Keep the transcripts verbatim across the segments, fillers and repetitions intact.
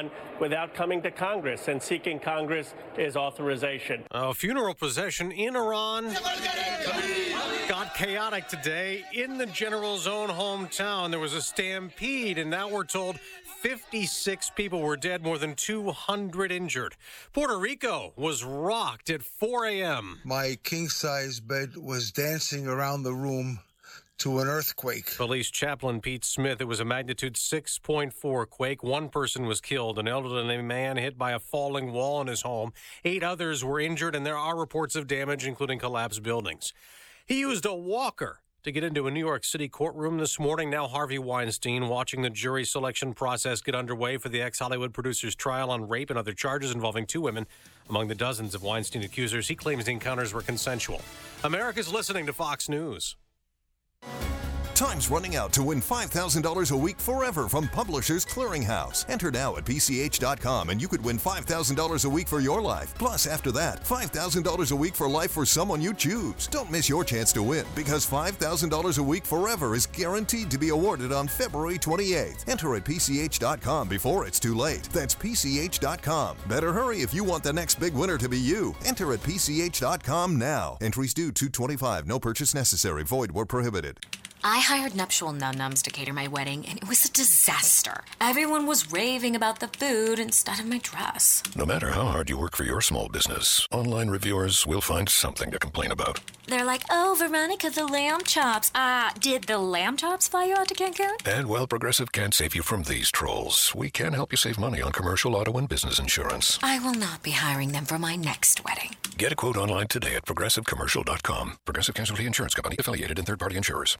Iran without coming to Congress and seeking Congress's authorization. A funeral procession in Iran got chaotic today in the general's own hometown. There was a stampede, and now we're told fifty-six people were dead, more than two hundred injured. Puerto Rico was rocked at four a.m. My king-size bed was dancing around the room to an earthquake. Police chaplain Pete Smith, it was a magnitude six point four quake. One person was killed, an elderly man hit by a falling wall in his home. Eight others were injured, and there are reports of damage, including collapsed buildings. He used a walker to get into a New York City courtroom this morning. Now Harvey Weinstein watching the jury selection process get underway for the ex-Hollywood producer's trial on rape and other charges involving two women. Among the dozens of Weinstein accusers, he claims the encounters were consensual. America's listening to Fox News. Time's running out to win five thousand dollars a week forever from Publishers Clearinghouse. Enter now at P C H dot com and you could win five thousand dollars a week for your life. Plus, after that, five thousand dollars a week for life for someone you choose. Don't miss your chance to win, because five thousand dollars a week forever is guaranteed to be awarded on February twenty-eighth. Enter at P C H dot com before it's too late. That's P C H dot com. Better hurry if you want the next big winner to be you. Enter at P C H dot com now. Entries due two twenty-five. No purchase necessary. Void where prohibited. I hired Nuptial Num-Nums to cater my wedding, and it was a disaster. Everyone was raving about the food instead of my dress. No matter how hard you work for your small business, online reviewers will find something to complain about. They're like, oh, Veronica, the lamb chops. Ah, uh, did the lamb chops fly you out to Cancun? And while Progressive can't save you from these trolls, we can help you save money on commercial, auto, and business insurance. I will not be hiring them for my next wedding. Get a quote online today at progressive commercial dot com. Progressive Casualty Insurance Company, affiliated and third-party insurers.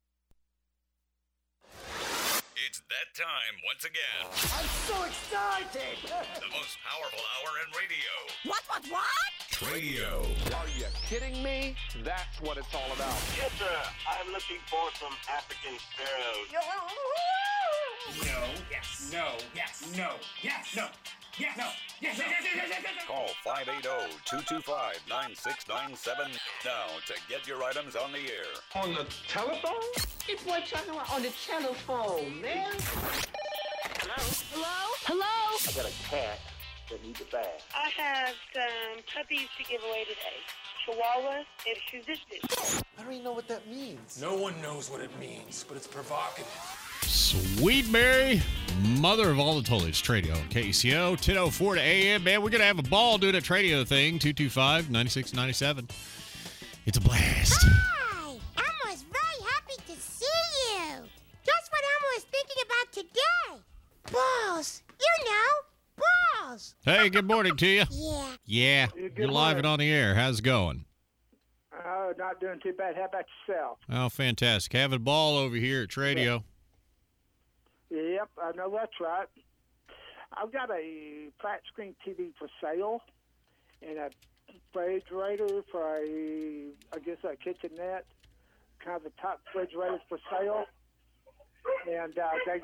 It's that time once again. I'm so excited! The most powerful hour in radio. What, what, what? Radio. Are you kidding me? That's what it's all about. Yes, sir. I'm looking for some African sparrows. No, yes, no, yes, no, yes, no. Yes, no, yes, yes, yes, yes, yes, yes. Call five eight zero, two two five, nine six nine seven now to get your items on the air. On the telephone? It's what talking about on the telephone, man. Hello? Hello? Hello? I got a cat that needs a bath. I have some puppies to give away today. Chihuahua and Shih Tzu. I don't even know what that means. No one knows what it means, but it's provocative. Sweet Mary, mother of all the Tollies, Tradio, K C O, ten oh four to A M. Man, we're going to have a ball doing a Tradio thing, two two five, nine six nine seven. It's a blast. Hi, Elmo's very happy to see you. Guess what Elmo was thinking about today? Balls. You know, balls. Hey, good morning to you. Yeah. Yeah, Good you're live morning. and on the air. How's it going? Oh, not doing too bad. How about yourself? Oh, fantastic. Having a ball over here at Tradio. Yep, I know that's right. I've got a flat screen T V for sale and a refrigerator for a, I guess, a kitchenette, kind of a top refrigerator for sale. And uh, they.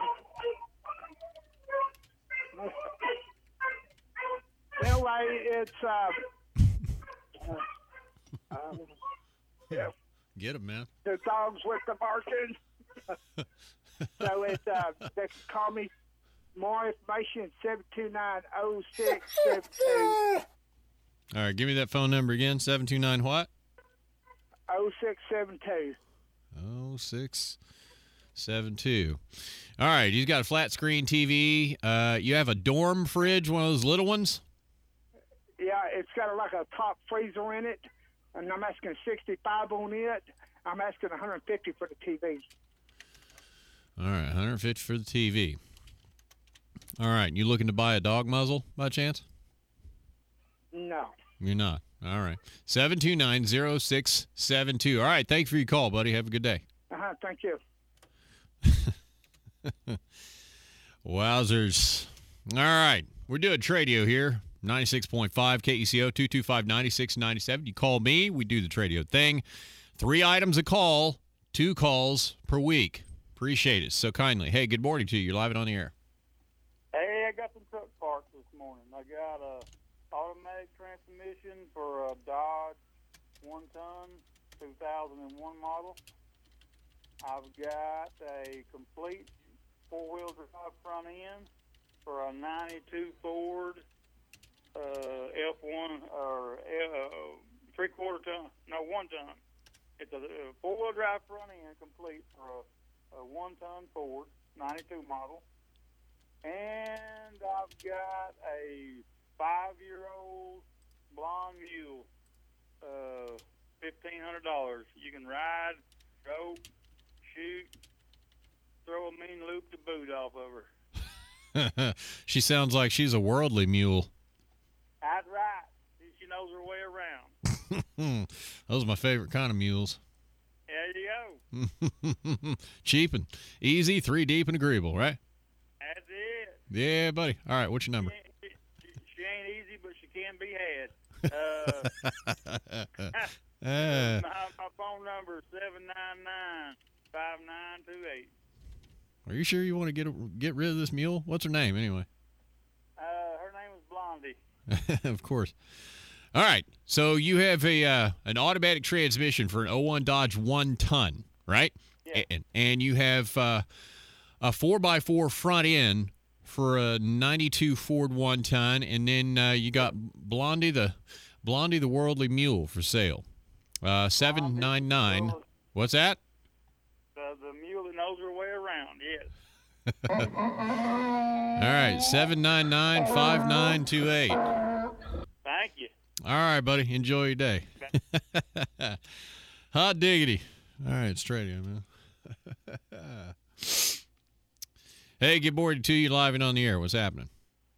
Anyway, it's. Uh, uh, um, yeah. Get him, man. The dogs with the barking. So it's, uh, they can call me. More information, seven two nine, oh six seven two. All right, give me that phone number again, seven two nine what? oh six seven two. oh six seven two. All right, he's got a flat screen T V. Uh, you have a dorm fridge, one of those little ones? Yeah, it's got a, like a top freezer in it, and I'm asking sixty-five on it. I'm asking one hundred fifty for the T V. All right, one hundred fifty for the T V. All right, you looking to buy a dog muzzle by chance? No. You're not. All right. seven two nine, oh six seven two. All right, thanks for your call, buddy. Have a good day. Uh-huh, thank you. Wowzers. All right, we're doing Tradio here, ninety-six point five K E C O, two two five, nine six nine seven. You call me, we do the Tradio thing. Three items a call, two calls per week. Appreciate it so kindly. Hey, good morning to you. You're live and on the air. Hey, I got some truck parts this morning. I got a automatic transmission for a Dodge one-ton, two thousand one model. I've got a complete four-wheel drive front end for a ninety-two Ford uh, F one or uh, three-quarter ton, no, one ton. It's a, a four-wheel drive front end complete for a, a one-ton Ford, ninety-two model. And I've got a five-year-old blonde mule, uh, fifteen hundred dollars. You can ride, rope, shoot, throw a mean loop to boot off of her. She sounds like she's a worldly mule. That's right. She knows her way around. Those are my favorite kind of mules. There you go. Cheap and easy, three deep and agreeable, right? That's it. Yeah, buddy. All right, what's your number? She ain't, she, she ain't easy, but she can be had. Uh, uh, my, my phone number is seven nine nine, five nine two eight. Are you sure you want to get get rid of this mule? What's her name, anyway? Uh, her name is Blondie. Of course. All right, so you have a uh, an automatic transmission for an oh one Dodge one ton, right? Yeah. And, and you have uh, a four by four front end for a ninety-two Ford one ton, and then uh, you got Blondie the Blondie the worldly mule for sale. Uh, seven nine nine. What's that? The the mule that knows her way around. Yes. All right, seven nine nine five nine two eight. Thank you. All right, buddy. Enjoy your day. Hot diggity. All right, it's radio, man. Hey, good morning to you, live and on the air. What's happening?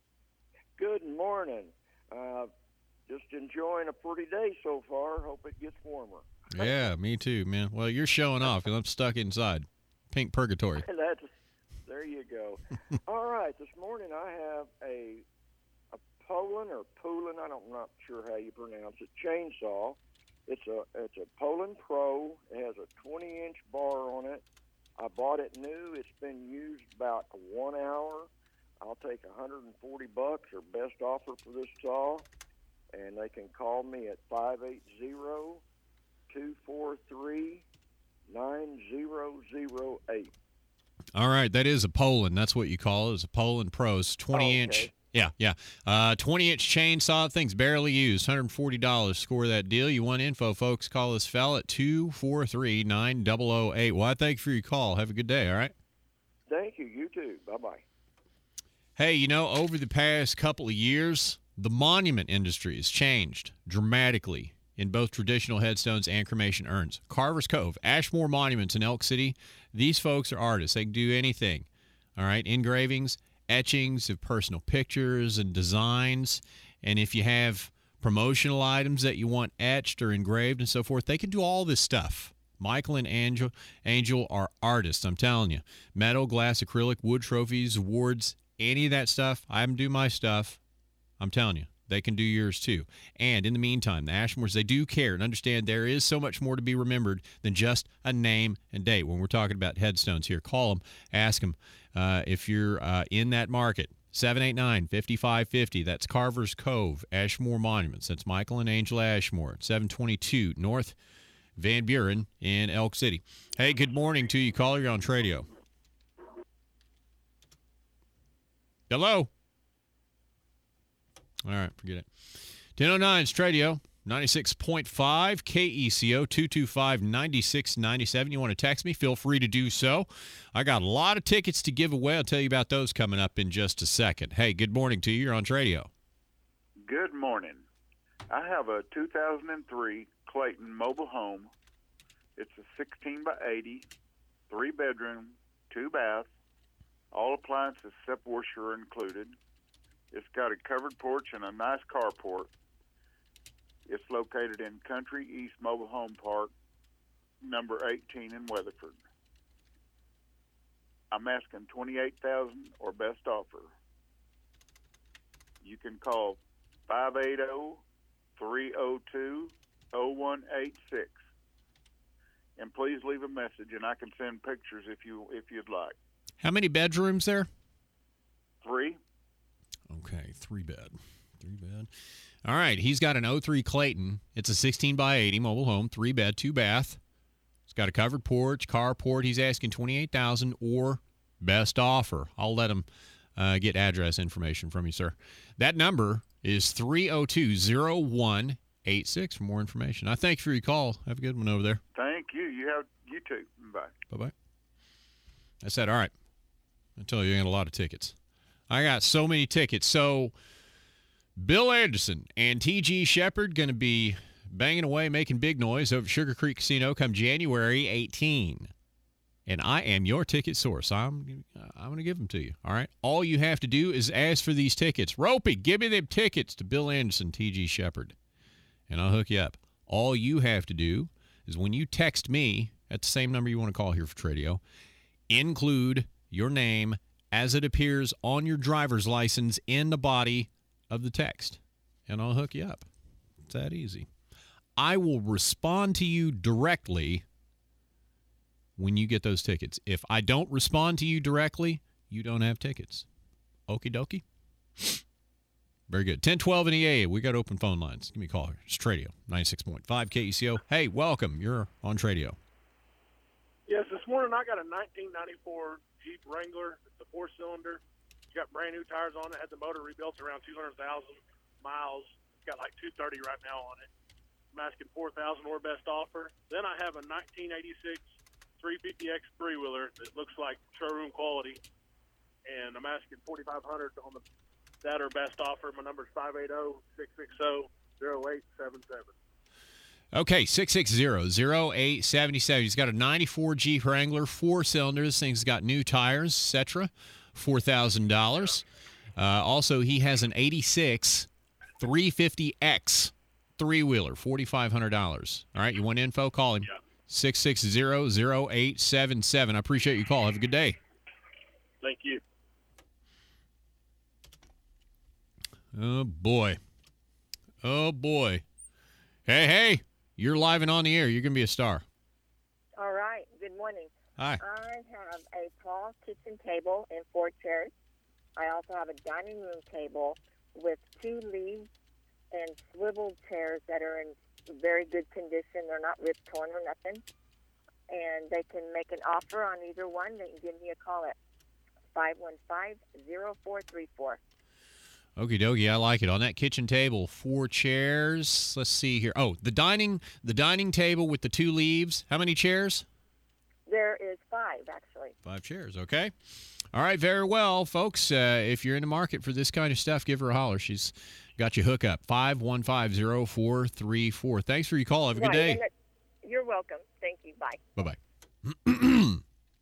Good morning. Uh, just enjoying a pretty day so far. Hope it gets warmer. Yeah, me too, man. Well, you're showing off because I'm stuck inside. Pink purgatory. That's, there you go. All right, this morning I have a a Poland or Poland, I don't, I'm not sure how you pronounce it, chainsaw. It's a it's a Poland Pro. It has a twenty inch bar on it. I bought it new. It's been used about one hour. I'll take one hundred forty bucks or best offer for this saw, and they can call me at five eight zero, two four three, nine zero zero eight. All right, that is a Poland. That's what you call it. It's a Poland Pro. It's twenty inch. Okay. Yeah, yeah. Uh, twenty inch chainsaw. Thing's barely used. one hundred forty dollars. Score that deal. You want info, folks, call this fella at two four three, nine zero zero eight. Well, I thank you for your call. Have a good day, all right? Thank you. You too. Bye-bye. Hey, you know, over the past couple of years, the monument industry has changed dramatically in both traditional headstones and cremation urns. Carver's Cove, Ashmore Monuments in Elk City, these folks are artists. They can do anything, all right? Engravings, etchings of personal pictures and designs. And if you have promotional items that you want etched or engraved and so forth, they can do all this stuff. Michael and Angel, Angel are artists, I'm telling you. Metal, glass, acrylic, wood trophies, awards, any of that stuff. I have them do my stuff. I'm telling you, they can do yours too. And in the meantime, the Ashmores, they do care and understand there is so much more to be remembered than just a name and date. When we're talking about headstones here, call them, ask them uh, if you're uh, in that market. seven eight nine, five five five zero. That's Carver's Cove, Ashmore Monuments. That's Michael and Angela Ashmore, seven twenty-two North Van Buren in Elk City. Hey, good morning to you, caller. You're on Tradio. Hello. All right, forget it. ten oh nine is Tradio, ninety-six point five K E C O, two two five, nine six nine seven. You want to text me? Feel free to do so. I got a lot of tickets to give away. I'll tell you about those coming up in just a second. Hey, good morning to you. You're on Tradio. Good morning. I have a two thousand three Clayton mobile home. It's a sixteen by eighty, three bedroom, two bath. All appliances except washer are included. It's got a covered porch and a nice carport. It's located in Country East Mobile Home Park, number eighteen in Weatherford. I'm asking twenty-eight thousand dollars or best offer. You can call five eight zero, three zero two, zero one eight six. And please leave a message, and I can send pictures if you if you'd like. How many bedrooms there? Three. Okay, three bed. Three bed. All right, he's got an oh three Clayton. It's a sixteen by eighty mobile home, three bed, two bath. It's got a covered porch, carport. He's asking twenty-eight thousand dollars or best offer. I'll let him uh, get address information from you, sir. That number is three oh two, oh one eight six for more information. I thank you for your call. Have a good one over there. Thank you. You have you too. Bye. Bye-bye. I said, all right. I tell you, you got a lot of tickets. I got so many tickets. So Bill Anderson and T G Shepherd going to be banging away, making big noise over at Sugar Creek Casino come January eighteenth. And I am your ticket source. I'm I'm going to give them to you, all right? All you have to do is ask for these tickets. Ropey, give me them tickets to Bill Anderson, T G Shepherd, and I'll hook you up. All you have to do is when you text me at the same number you want to call here for Tradio, include your name as it appears on your driver's license in the body of the text, and I'll hook you up. It's that easy. I will respond to you directly when you get those tickets. If I don't respond to you directly, you don't have tickets. Okie dokie. Very good. ten twelve in the A. We got open phone lines. Give me a call here. It's Tradio, ninety-six point five K E C O. Hey, welcome. You're on Tradio. Yes, this morning I got a nineteen ninety-four Jeep Wrangler. It's a four-cylinder. It's got brand-new tires on it. Had the motor rebuilt around two hundred thousand miles. It's got like two thirty right now on it. I'm asking four thousand dollars or best offer. Then I have a nineteen eighty-six three fifty X three-wheeler that looks like showroom quality, and I'm asking forty-five hundred dollars on the that or best offer. My number is five eight zero, six six zero, zero eight seven seven. Okay, six six zero, zero eight seven seven. He's got a ninety-four Jeep Wrangler, four cylinders. This thing's got new tires, et cetera, four thousand dollars. Uh, also, he has an eighty-six three fifty X three-wheeler, forty-five hundred dollars. All right, you want info? Call him. Yeah. six six zero, zero eight seven seven. I appreciate your call. Have a good day. Thank you. Oh, boy. Oh, boy. Hey, hey, you're live and on the air. You're going to be a star. All right. Good morning. Hi. I have a tall kitchen table and four chairs. I also have a dining room table with two leaves and swivel chairs that are in very good condition. They're not ripped, torn, or nothing. And they can make an offer on either one. They can give me a call at five one five, zero four three four. Okie dokie, I like it. On that kitchen table, four chairs. Let's see here. Oh, the dining the dining table with the two leaves. How many chairs? There is five, actually. Five chairs, okay. All right, very well, folks. Uh, if you're in the market for this kind of stuff, give her a holler. She's got you hook up. five one five, zero four three four. Thanks for your call. Have a good Right, day. You're welcome. Thank you. Bye. Bye-bye.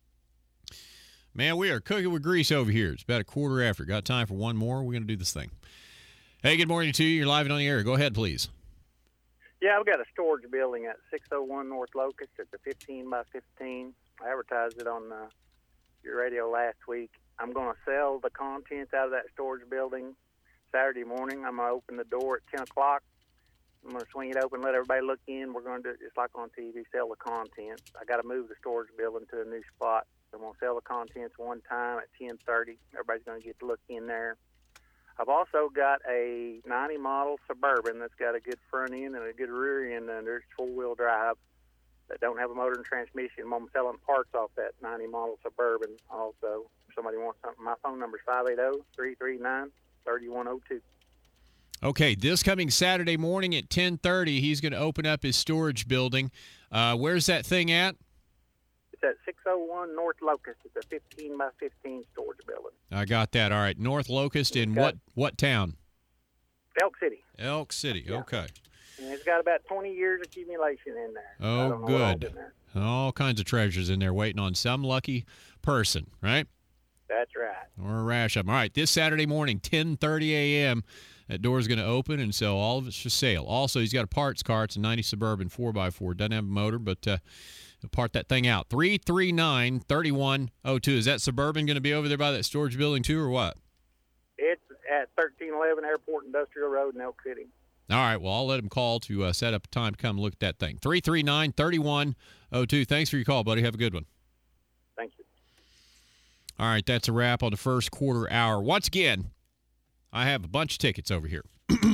Man, we are cooking with grease over here. It's about a quarter after. Got time for one more? We're going to do this thing. Hey, good morning to you. You're live and on the air. Go ahead, please. Yeah, I've got a storage building at six oh one North Locust. It's a fifteen by fifteen. I advertised it on uh, your radio last week. I'm going to sell the contents out of that storage building Saturday morning. I'm going to open the door at ten o'clock. I'm going to swing it open, let everybody look in. We're going to do it just like on T V, sell the contents. I got to move the storage building to a new spot. I'm going to sell the contents one time at ten thirty. Everybody's going to get to look in there. I've also got a ninety model Suburban that's got a good front end and a good rear end under it. It's four-wheel drive that don't have a motor and transmission. I'm selling parts off that ninety model Suburban also. If somebody wants something, my phone number is five eight zero, three three nine, three one zero two. Okay, this coming Saturday morning at ten thirty, he's going to open up his storage building. Uh, where's that thing at? It's at six oh one North Locust. It's a fifteen by fifteen storage building. I got that. All right, North Locust in what, what town? Elk City. Elk City, Yeah. okay. And it's got about twenty years accumulation in there. I Oh, don't know what all's good. in there. All kinds of treasures in there waiting on some lucky person, right? That's right. Or a rash of them. All right, this Saturday morning, ten thirty a.m., that door's going to open, and so all of it's for sale. Also, he's got a parts car. It's a ninety Suburban four by four. Doesn't have a motor, but uh, he'll part that thing out. three three nine, three one zero two. Is that Suburban going to be over there by that storage building too, or what? It's at thirteen eleven Airport Industrial Road in Elk City. All right, well, I'll let him call to uh, set up a time to come look at that thing. three three nine, three one zero two. Thanks for your call, buddy. Have a good one. Thank you. All right, that's a wrap on the first quarter hour. Once again, I have a bunch of tickets over here.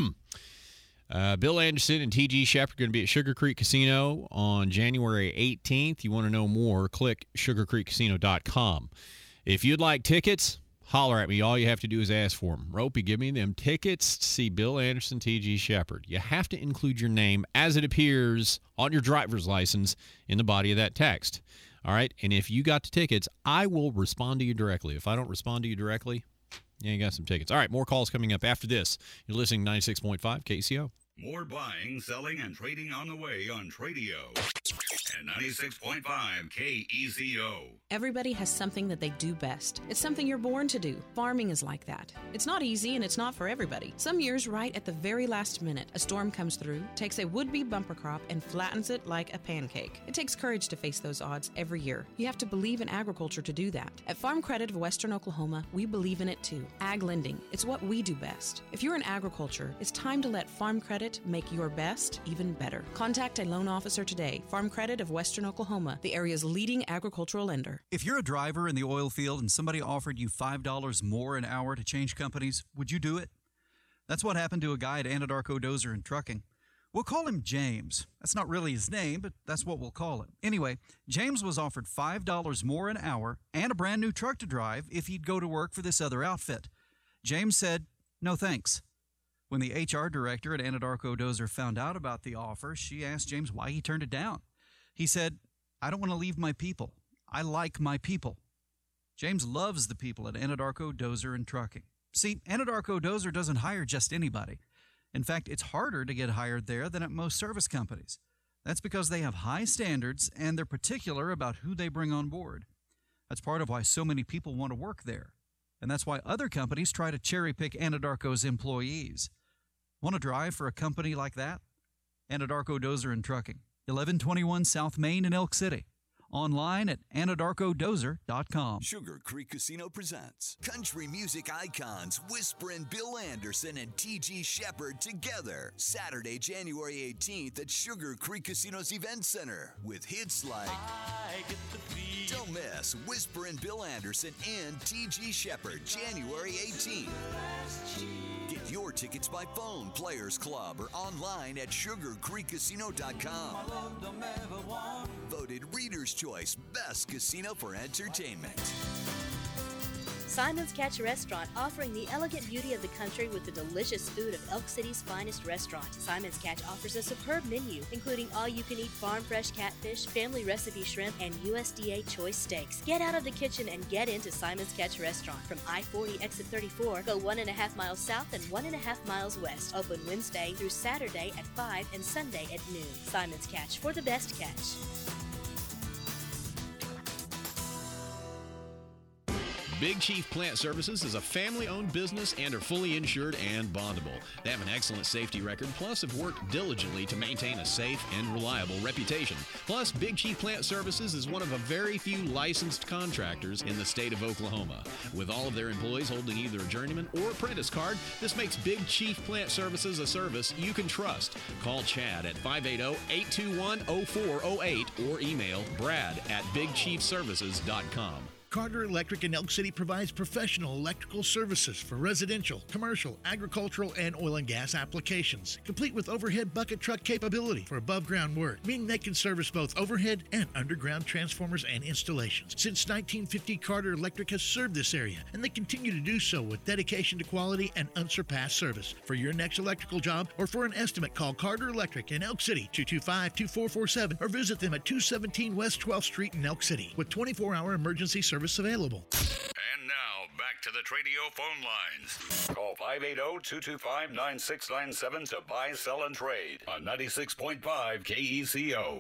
uh, Bill Anderson and T G Shepherd are going to be at Sugar Creek Casino on January eighteenth. You want to know more, click sugar creek casino dot com. If you'd like tickets, holler at me. All you have to do is ask for them. Ropey, give me them tickets to see Bill Anderson, T G Shepherd. You have to include your name as it appears on your driver's license in the body of that text. All right? And if you got the tickets, I will respond to you directly. If I don't respond to you directly, yeah, you got some tickets. All right, more calls coming up after this. You're listening to ninety-six point five K C O. More buying, selling, and trading on the way on Tradio. And ninety-six point five K E C O. Everybody has something that they do best. It's something you're born to do. Farming is like that. It's not easy and it's not for everybody. Some years, right at the very last minute, a storm comes through, takes a would-be bumper crop, and flattens it like a pancake. It takes courage to face those odds every year. You have to believe in agriculture to do that. At Farm Credit of Western Oklahoma, we believe in it too. Ag lending. It's what we do best. If you're in agriculture, it's time to let Farm Credit make your best even better. Contact a loan officer today. Farm Credit of Western Oklahoma, the area's leading agricultural lender. If you're a driver in the oil field and somebody offered you five dollars more an hour to change companies, would you do it? That's what happened to a guy at Anadarko Dozer and Trucking. We'll call him James. That's not really his name, but that's what we'll call him. Anyway, James was offered five dollars more an hour and a brand new truck to drive if he'd go to work for this other outfit. James said, no thanks. When the H R director at Anadarko Dozer found out about the offer, she asked James why he turned it down. He said, I don't want to leave my people. I like my people. James loves the people at Anadarko Dozer and Trucking. See, Anadarko Dozer doesn't hire just anybody. In fact, it's harder to get hired there than at most service companies. That's because they have high standards and they're particular about who they bring on board. That's part of why so many people want to work there. And that's why other companies try to cherry-pick Anadarko's employees. Want to drive for a company like that? Anadarko Dozer and Trucking, eleven twenty-one South Main in Elk City. Online at anadarko dozer dot com. Sugar Creek Casino presents country music icons Whisperin' Bill Anderson and T G Shepherd together. Saturday, January eighteenth at Sugar Creek Casino's Event Center with hits like Don't Miss Whisperin' Bill Anderson and T G Shepherd, January eighteenth. Get your tickets by phone, Players Club, or online at sugar creek casino dot com. Voted Reader's Choice Best Casino for Entertainment. Simon's Catch Restaurant, offering the elegant beauty of the country with the delicious food of Elk City's finest restaurant. Simon's Catch offers a superb menu, including all-you-can-eat farm-fresh catfish, family recipe shrimp, and U S D A choice steaks. Get out of the kitchen and get into Simon's Catch Restaurant. From I forty exit thirty-four, go one and a half miles south and one and a half miles west. Open Wednesday through Saturday at five and Sunday at noon. Simon's Catch, for the best catch. Big Chief Plant Services is a family-owned business and are fully insured and bondable. They have an excellent safety record, plus have worked diligently to maintain a safe and reliable reputation. Plus, Big Chief Plant Services is one of a very few licensed contractors in the state of Oklahoma. With all of their employees holding either a journeyman or apprentice card, this makes Big Chief Plant Services a service you can trust. Call Chad at five eight zero, eight two one, zero four zero eight or email brad at big chief services dot com. Carter Electric in Elk City provides professional electrical services for residential, commercial, agricultural, and oil and gas applications, complete with overhead bucket truck capability for above-ground work, meaning they can service both overhead and underground transformers and installations. Since nineteen fifty, Carter Electric has served this area, and they continue to do so with dedication to quality and unsurpassed service. For your next electrical job or for an estimate, call Carter Electric in Elk City, two two five, two four four seven, or visit them at two seventeen West twelfth Street in Elk City, with twenty-four hour emergency service available. And now, back to the Tradio phone lines. Call five eight zero, two two five, nine six nine seven to buy, sell, and trade on ninety-six point five K E C O.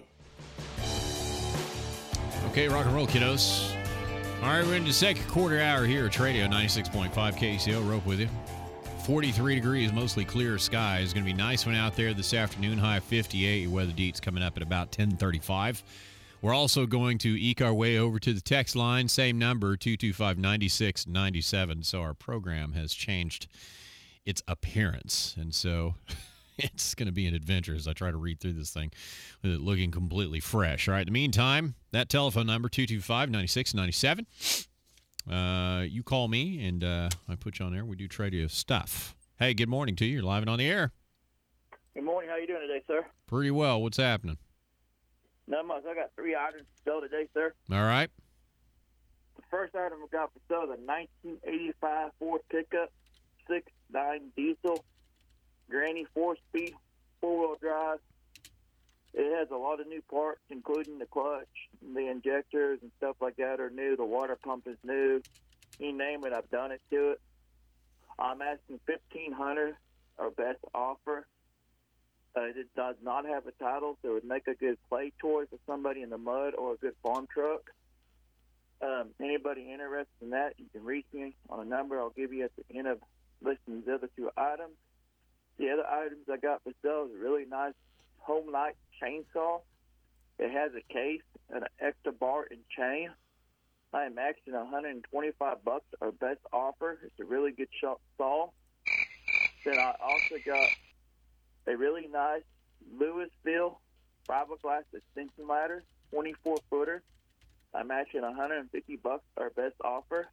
Okay, rock and roll, kiddos. All right, we're in the second quarter hour here at Tradio, ninety-six point five K E C O. Rope with you. forty-three degrees, mostly clear skies. Going to be a nice one out there this afternoon. High fifty-eight. Your weather deets coming up at about ten thirty-five. We're also going to eke our way over to the text line, same number, two two five, nine six nine seven. So our program has changed its appearance, and so it's going to be an adventure as I try to read through this thing with it looking completely fresh. All right, in the meantime, that telephone number, two two five, nine six nine seven. Uh, you call me, and uh, I put you on there. We do Tradio stuff. Hey, good morning to you. You're live and on the air. Good morning. How you doing today, sir? Pretty well. What's happening? Not much. I got three items to sell today, sir. All right. first item we got for sale is a nineteen eighty-five Ford pickup, six nine diesel, granny four-speed, four-wheel drive. It has a lot of new parts, including the clutch, the injectors and stuff like that are new. The water pump is new. You name it, I've done it to it. I'm asking fifteen hundred dollars, our best offer. Uh, it does not have a title, so it would make a good play toy for somebody in the mud or a good farm truck. Um, anybody interested in that, you can reach me on a number I'll give you at the end of listing the other two items. The other items I got for sale is a really nice home light chainsaw. It has a case and an extra bar and chain. I am asking one hundred twenty-five bucks, our best offer. It's a really good saw. Then I also got a really nice Louisville fiberglass extension ladder, twenty-four footer. I'm asking one hundred fifty bucks, our best offer.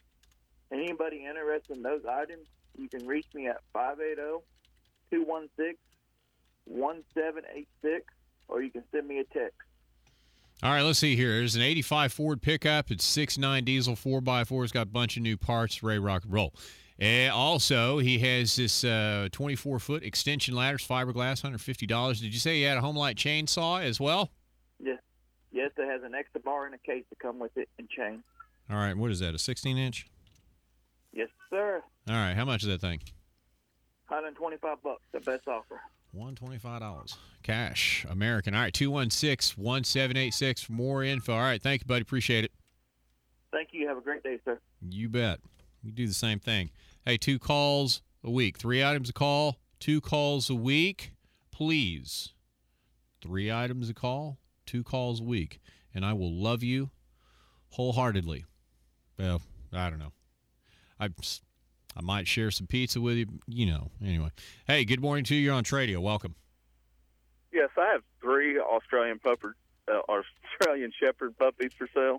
Anybody interested in those items, you can reach me at five eight zero, two one six, one seven eight six, or you can send me a text. All right, let's see here. There's an eighty-five Ford pickup. It's six nine diesel, four by four. It's got a bunch of new parts, ready to rock and roll. And also, he has this uh, twenty-four foot extension ladders, fiberglass, one hundred fifty dollars. Did you say he had a home light chainsaw as well? Yes. Yes, it has an extra bar and a case to come with it and chain. All right, what is that, a sixteen inch? Yes, sir. All right, how much is that thing? one hundred twenty-five bucks, the best offer. one hundred twenty-five dollars. Cash, American. All right, two one six, one seven eight six for more info. All right, thank you, buddy. Appreciate it. Thank you. Have a great day, sir. You bet. You do the same thing. Hey, two calls a week. Three items a call, two calls a week. Please. Three items a call, two calls a week. And I will love you wholeheartedly. Well, I don't know. I, I might share some pizza with you, you know. Anyway. Hey, good morning to you. You're on Tradio. Welcome. Yes, I have three Australian pupper, uh, Australian Shepherd puppies for sale.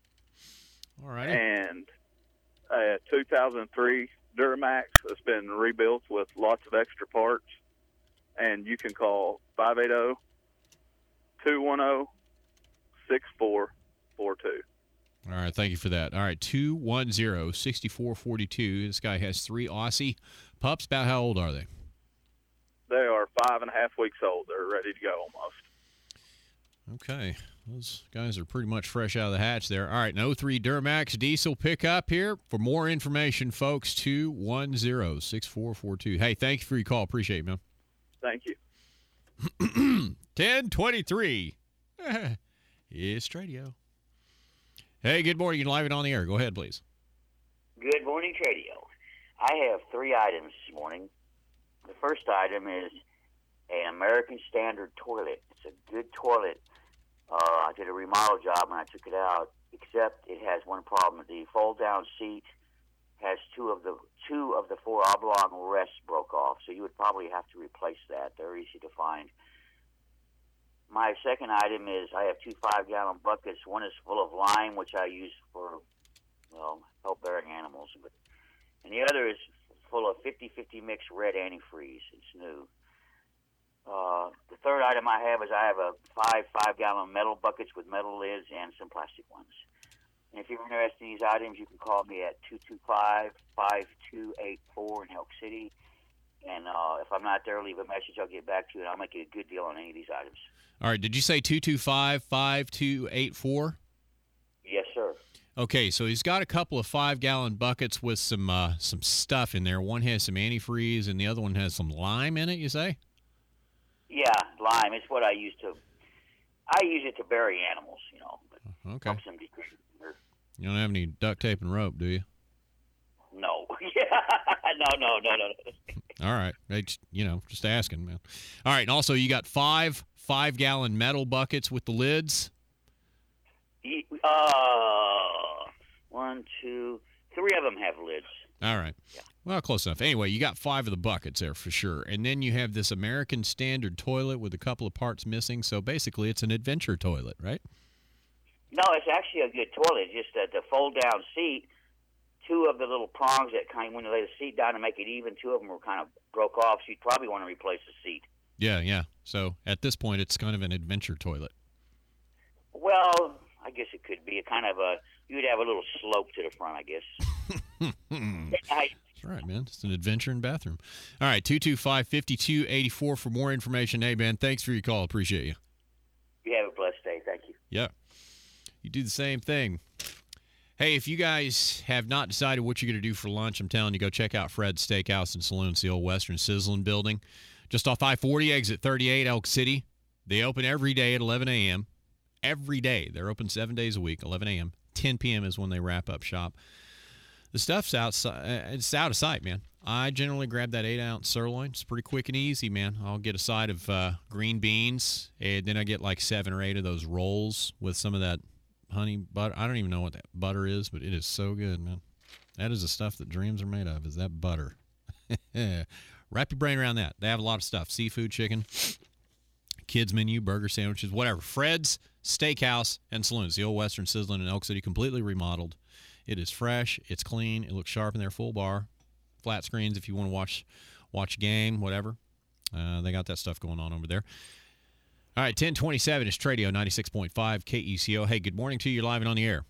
All right. And a two thousand three Duramax that's been rebuilt with lots of extra parts. And you can call five eight zero, two one zero, six four four two. All right, thank you for that. All right, two one zero, six four four two. This guy has three Aussie pups. About how old are they? They are five and a half weeks old. They're ready to go almost. Okay. Those guys are pretty much fresh out of the hatch there. All right, an oh three Duramax diesel pickup here. For more information, folks, two one zero, six four four two. Hey, thank you for your call. Appreciate it, man. Thank you. ten twenty-three. It's Tradio. Hey, good morning. You're live and on the air. Go ahead, please. Good morning, Tradio. I have three items this morning. The first item is an American Standard toilet. It's a good toilet. Uh, I did a remodel job when I took it out, except it has one problem. The fold-down seat has two of the two of the four oblong rests broke off, so you would probably have to replace that. They're easy to find. My second item is I have two five-gallon buckets. One is full of lime, which I use for, well, help-bearing animals. But, and the other is full of fifty fifty mix red antifreeze. It's new. Uh, the third item I have is I have a five five-gallon metal buckets with metal lids and some plastic ones. And if you're interested in these items, you can call me at two two five, five two eight four in Elk City. And uh, if I'm not there, leave a message. I'll get back to you, and I'll make you a good deal on any of these items. All right, did you say two two five, five two eight four? Yes, sir. Okay, so he's got a couple of five-gallon buckets with some uh, some stuff in there. One has some antifreeze, and the other one has some lime in it, you say? Yeah, lime. It's what I use to, I use it to bury animals, you know. But Okay. helps them decrease. You don't have any duct tape and rope, do you? No. Yeah. no, no, no, no, no. All right. Hey, just, you know, just asking, man. All right, and also you got five five-gallon metal buckets with the lids. Uh, one, two, three of them have lids. All right. Yeah. Well, close enough. Anyway, you got five of the buckets there for sure. And then you have this American Standard toilet with a couple of parts missing. So basically it's an adventure toilet, right? No, it's actually a good toilet. Just that the fold-down seat, two of the little prongs that kind of, when you lay the seat down to make it even, two of them were kind of broke off. So you'd probably want to replace the seat. Yeah, yeah. So at this point, it's kind of an adventure toilet. Well, I guess it could be a kind of a you'd have a little slope to the front, I guess. I, That's right, man. It's an adventure in bathroom. All right, two two five, five two eight four for more information. Hey, man, thanks for your call. Appreciate you. You have a blessed day. Thank you. Yeah. You do the same thing. Hey, if you guys have not decided what you're going to do for lunch, I'm telling you, go check out Fred's Steakhouse and Saloon. It's the old Western Sizzling building. Just off I forty, exit thirty-eight, Elk City. They open every day at eleven a.m. Every day. They're open seven days a week, eleven a.m. ten p.m. is when they wrap up shop. The stuff's outside. It's out of sight, man. I generally grab that eight-ounce sirloin. It's pretty quick and easy, man. I'll get a side of uh, green beans, and then I get like seven or eight of those rolls with some of that honey butter. I don't even know what that butter is, but it is so good, man. That is the stuff that dreams are made of, is that butter. Wrap your brain around that. They have a lot of stuff. Seafood, chicken, kids menu, burger sandwiches, whatever. Fred's Steakhouse and Saloon. It's the old Western Sizzling in Elk City, completely remodeled. It is fresh. It's clean. It looks sharp in there. Full bar. Flat screens if you want to watch watch a game, whatever. Uh, they got that stuff going on over there. All right, ten twenty-seven is Tradio, ninety-six point five K E C O. Hey, good morning to you. You're live and on the air.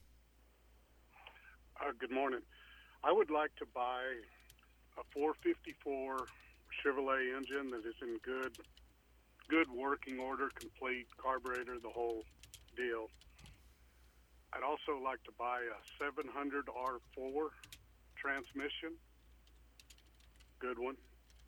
Uh, good morning. I would like to buy a four fifty-four Chevrolet engine that is in good good working order, complete, carburetor, the whole deal. I'd also like to buy a seven hundred R four transmission, good one.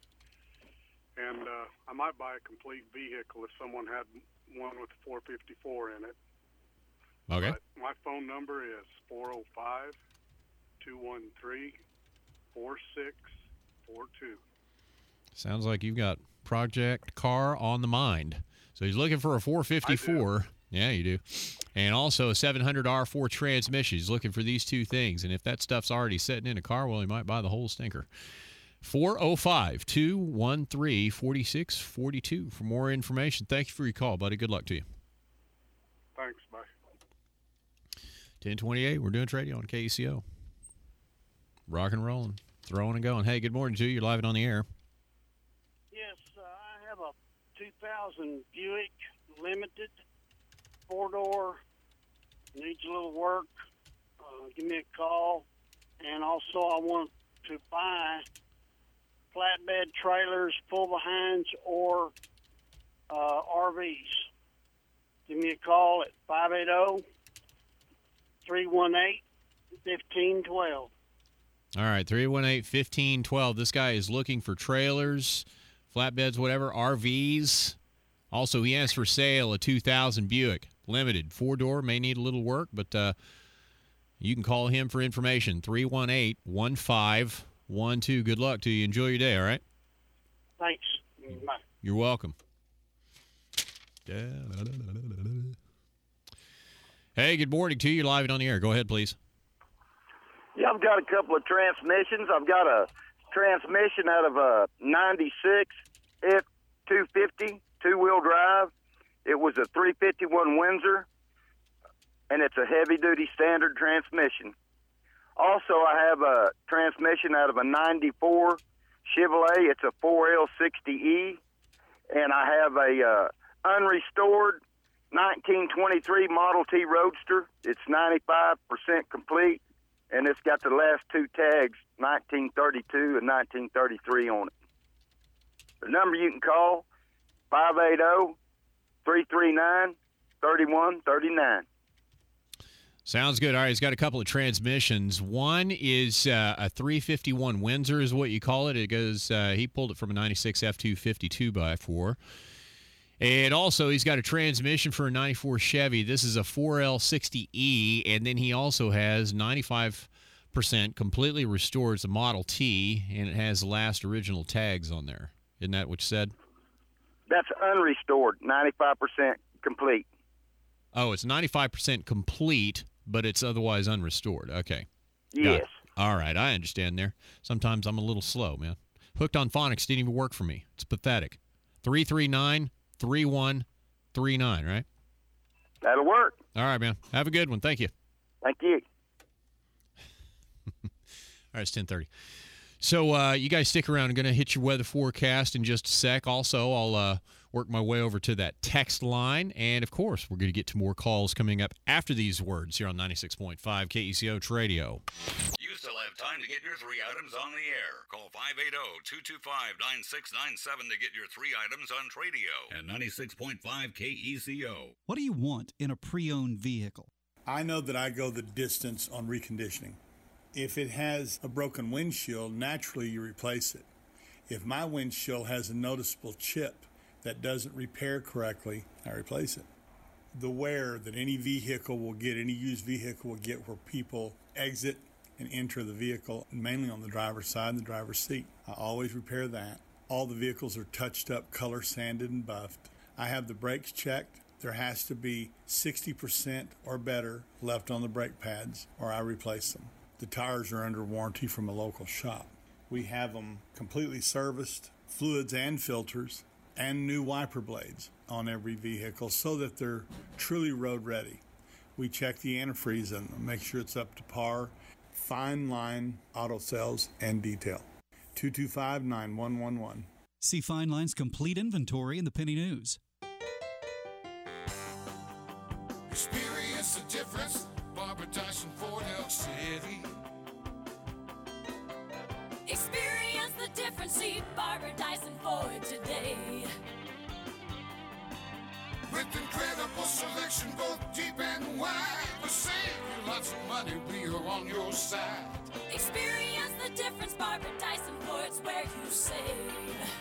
And uh, I might buy a complete vehicle if someone had one with four fifty-four in it. Okay. But my phone number is four oh five, two one three, four six four two. Sounds like you've got project car on the mind. So he's looking for a four fifty-four. Yeah, you do. And also a seven hundred R four transmission. He's looking for these two things. And if that stuff's already sitting in a car, well, he might buy the whole stinker. four oh five, two one three, four six four two for more information. Thank you for your call, buddy. Good luck to you. Thanks. Bye. ten twenty-eight, we're doing radio on K E C O. Rock and rolling, throwing and going. Hey, good morning to you. You're live and on the air. Yes, uh, I have a two thousand Buick Limited, four-door, needs a little work. Uh, give me a call. And also I want to buy flatbed trailers, pull-behinds, or uh, R Vs. Give me a call at five eight zero, three one eight, one five one two. All right, three one eight, one five one two. This guy is looking for trailers, flatbeds, whatever, R Vs. Also, he has for sale a two thousand Buick Limited. Four-door, may need a little work, but uh, you can call him for information, three one eight, one five one two. Good luck to you. Enjoy your day, all right? Thanks. Bye. You're welcome. Hey, good morning to you. You're live and on the air. Go ahead, please. Yeah, I've got a couple of transmissions. I've got a transmission out of a ninety-six F two fifty, two-wheel drive. It was a three fifty-one Windsor, and it's a heavy-duty standard transmission. Also, I have a transmission out of a ninety-four Chevrolet. It's a four L sixty E, and I have a uh, unrestored nineteen twenty-three Model T Roadster. It's ninety-five percent complete, and it's got the last two tags, nineteen thirty-two and nineteen thirty-three on it. The number you can call, five eight zero, three three nine, three one three nine. Sounds good. All right, he's got a couple of transmissions. One is uh, a three fifty-one Windsor is what you call it. It goes. Uh, he pulled it from a ninety-six F two fifty two by four. And also, he's got a transmission for a ninety-four Chevy. This is a four L sixty E, and then he also has ninety-five percent completely restored. It's a Model T, and it has the last original tags on there. Isn't that what you said? That's unrestored, ninety-five percent complete. Oh, it's ninety-five percent complete, but it's otherwise unrestored. Okay. Yes. All right, I understand there. Sometimes I'm a little slow, man. Hooked on Phonics didn't even work for me. It's pathetic. three three nine, three one three nine, right? That'll work. All right, man. Have a good one. Thank you. Thank you. All right, it's ten thirty. So uh, you guys stick around. I'm going to hit your weather forecast in just a sec. Also, I'll uh, work my way over to that text line. And, of course, we're going to get to more calls coming up after these words here on ninety-six point five K E C O Radio. You still have time to get your three items on the air. Call five eight zero, two two five, nine six nine seven to get your three items on Tradio at ninety-six point five K E C O. What do you want in a pre-owned vehicle? I know that I go the distance on reconditioning. If it has a broken windshield, naturally you replace it. If my windshield has a noticeable chip that doesn't repair correctly, I replace it. The wear that any vehicle will get, any used vehicle will get where people exit and enter the vehicle, mainly on the driver's side and the driver's seat. I always repair that. All the vehicles are touched up, color sanded and buffed. I have the brakes checked. There has to be sixty percent or better left on the brake pads, or I replace them. The tires are under warranty from a local shop. We have them completely serviced, fluids and filters, and new wiper blades on every vehicle so that they're truly road ready. We check the antifreeze in them, make sure it's up to par. Fine Line Auto Sales and Detail. two two five, nine one one one. See Fine Line's complete inventory in the Penny News. Experience the difference. Barbara Tyson Ford Elk City. Experience the difference. See Barbara Tyson Ford today. With incredible selection, both deep and wide, we'll save you lots of money. We are on your side. Experience the difference. Barbara Tyson Ford's where you save.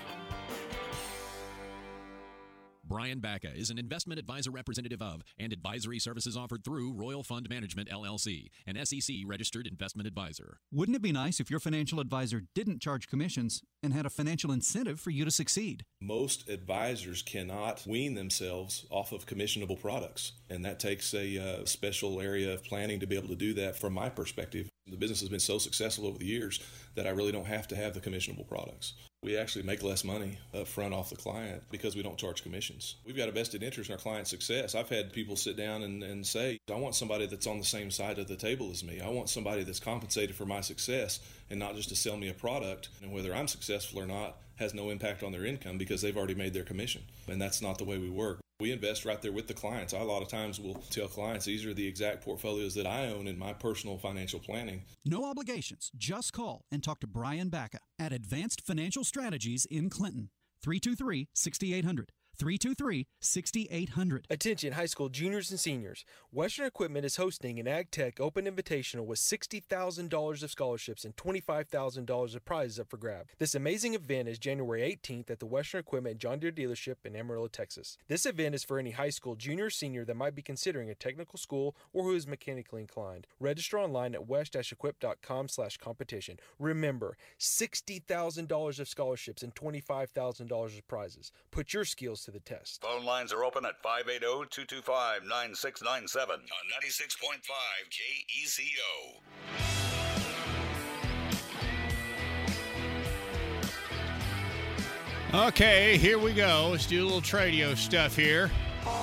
Brian Bacca is an investment advisor representative of and advisory services offered through Royal Fund Management, L L C, an S E C-registered investment advisor. Wouldn't it be nice if your financial advisor didn't charge commissions and had a financial incentive for you to succeed? Most advisors cannot wean themselves off of commissionable products, and that takes a uh, special area of planning to be able to do that from my perspective. The business has been so successful over the years that I really don't have to have the commissionable products. We actually make less money up front off the client because we don't charge commissions. We've got a vested interest in our client's success. I've had people sit down and, and say, I want somebody that's on the same side of the table as me. I want somebody that's compensated for my success and not just to sell me a product, and whether I'm successful or not has no impact on their income because they've already made their commission. And that's not the way we work. We invest right there with the clients. I, a lot of times will tell clients these are the exact portfolios that I own in my personal financial planning. No obligations. Just call and talk to Brian Bacca at Advanced Financial Strategies in Clinton. three two three, six eight zero zero. three two three, six eight zero zero. Attention high school juniors and seniors. Western Equipment is hosting an Ag Tech Open Invitational with sixty thousand dollars of scholarships and twenty-five thousand dollars of prizes up for grabs. This amazing event is January eighteenth at the Western Equipment John Deere dealership in Amarillo, Texas. This event is for any high school junior or senior that might be considering a technical school or who is mechanically inclined. Register online at west dash equip dot com slash competition. Remember, sixty thousand dollars of scholarships and twenty-five thousand dollars of prizes. Put your skills to the test. Phone lines are open at five eight zero, two two five, nine six nine seven on ninety-six point five K E C O. Okay, here we go. Let's do a little Tradio stuff here.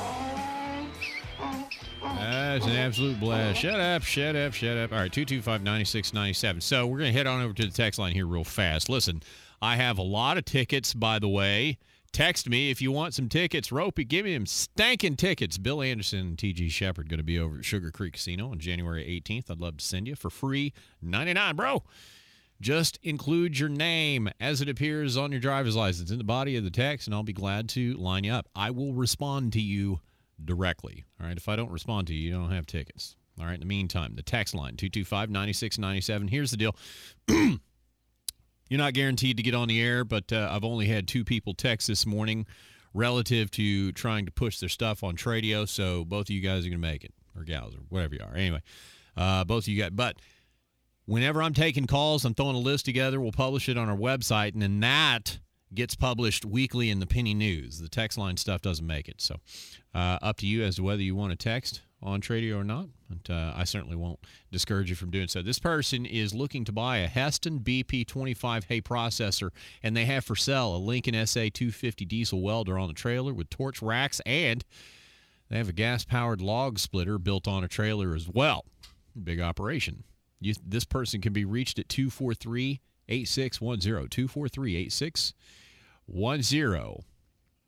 That's an absolute blast. Shut up, shut up, shut up. All right, two two five, nine six nine seven. So we're going to head on over to the text line here real fast. Listen, I have a lot of tickets, by the way. Text me if you want some tickets. Ropey, give me them stankin' tickets. Bill Anderson and T G Shepard going to be over at Sugar Creek Casino on January eighteenth. I'd love to send you for free ninety-nine, bro. Just include your name as it appears on your driver's license in the body of the text, and I'll be glad to line you up. I will respond to you directly. All right, if I don't respond to you, you don't have tickets. All right, in the meantime, the text line, two two five, nine six nine seven. Here's the deal. You're not guaranteed to get on the air, but uh, I've only had two people text this morning relative to trying to push their stuff on Tradio, so both of you guys are going to make it, or gals, or whatever you are. Anyway, uh, both of you got, but whenever I'm taking calls, I'm throwing a list together. We'll publish it on our website, and then that gets published weekly in the Penny News. The text line stuff doesn't make it, so uh, up to you as to whether you want to text on Tradio or not. But, uh, I certainly won't discourage you from doing so. This person is looking to buy a Heston B P twenty-five hay processor, and they have for sale a Lincoln S A two fifty diesel welder on the trailer with torch racks, and they have a gas-powered log splitter built on a trailer as well. Big operation. You, this person can be reached at two four three, eight six one zero, two four three, eight six one zero.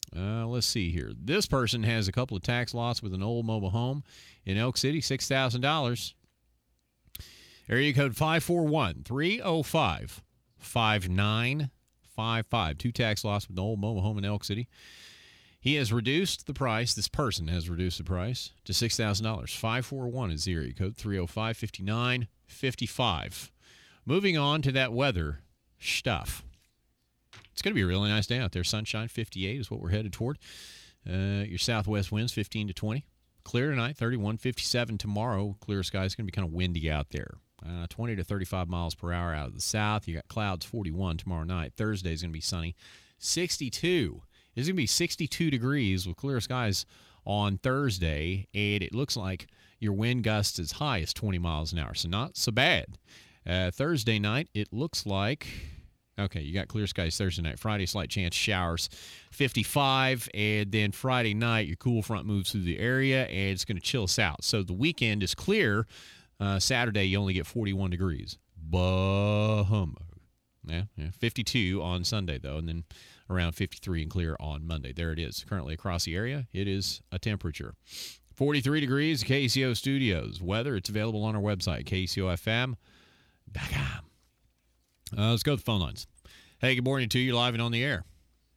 Uh, let's see here. This person has a couple of tax lots with an old mobile home in Elk City, six thousand dollars. Area code five four one, three oh five, five nine five five. Two tax lots with an old mobile home in Elk City. He has reduced the price. This person has reduced the price to six thousand dollars. five four one is the area code, three oh five, five nine five five. Moving on to that weather stuff. It's going to be a really nice day out there. Sunshine, fifty-eight is what we're headed toward. Uh, your southwest winds, fifteen to twenty. Clear tonight, thirty-one, fifty-seven tomorrow. Clear sky. It's going to be kind of windy out there. Uh, twenty to thirty-five miles per hour out of the south. You got clouds, forty-one tomorrow night. Thursday is going to be sunny, sixty-two. It's going to be sixty-two degrees with clear skies on Thursday, and it looks like your wind gusts as high as twenty miles an hour, so not so bad. Uh, Thursday night, it looks like... Okay, you got clear skies Thursday night. Friday, slight chance showers, fifty-five. And then Friday night, your cool front moves through the area, and it's going to chill us out. So the weekend is clear. Uh, Saturday, you only get forty-one degrees. Bah humbug. Yeah, yeah, fifty-two on Sunday, though, and then around fifty-three and clear on Monday. There it is. Currently across the area, it is a temperature. forty-three degrees, K C O Studios. Weather, it's available on our website, K C O F M dot com. Uh, let's go to the phone lines. Hey, good morning to you. You're live and on the air.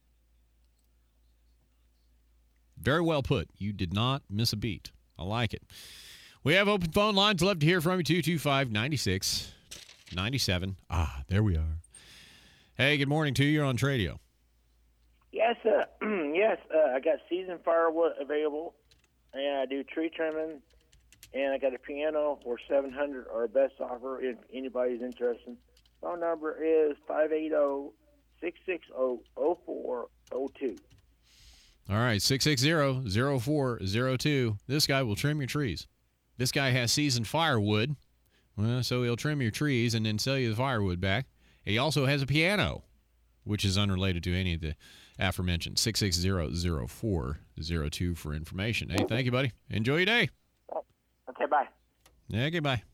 Very well put. You did not miss a beat. I like it. We have open phone lines. Love to hear from you. two two five, nine six nine seven. Ah, there we are. Hey, good morning to you. You're on Tradio. Yes, uh, yes. Uh, I got seasoned firewood available, and I do tree trimming, and I got a piano for seven hundred dollars, or best offer if anybody's interested. Phone number is five eight zero, six six zero, zero four zero two. All right, six six zero, zero four zero two. This guy will trim your trees. This guy has seasoned firewood, well, so he'll trim your trees and then sell you the firewood back. He also has a piano, which is unrelated to any of the aforementioned. six six zero, zero four zero two for information. Hey, thank you, buddy. Enjoy your day. Okay, bye. Yeah, okay, bye.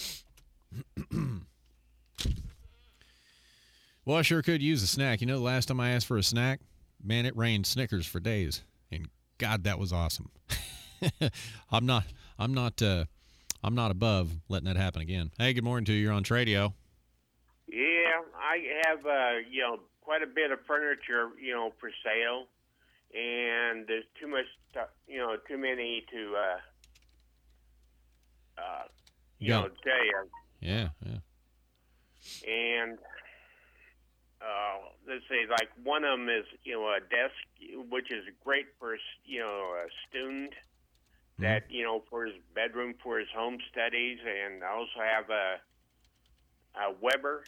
Well, I sure could use a snack. You know, the last time I asked for a snack, man, it rained Snickers for days, and God, that was awesome. I'm not, I'm not, uh, I'm not above letting that happen again. Hey, good morning to you. You're on Tradio. Yeah, I have, uh, you know, quite a bit of furniture, you know, for sale, and there's too much, you know, too many to, uh, uh, you Yeah. know, tell you. Yeah, yeah. And uh, let's say, like, one of them is, you know, a desk, which is great for, you know, a student that, you know, for his bedroom, for his home studies. And I also have a, a Weber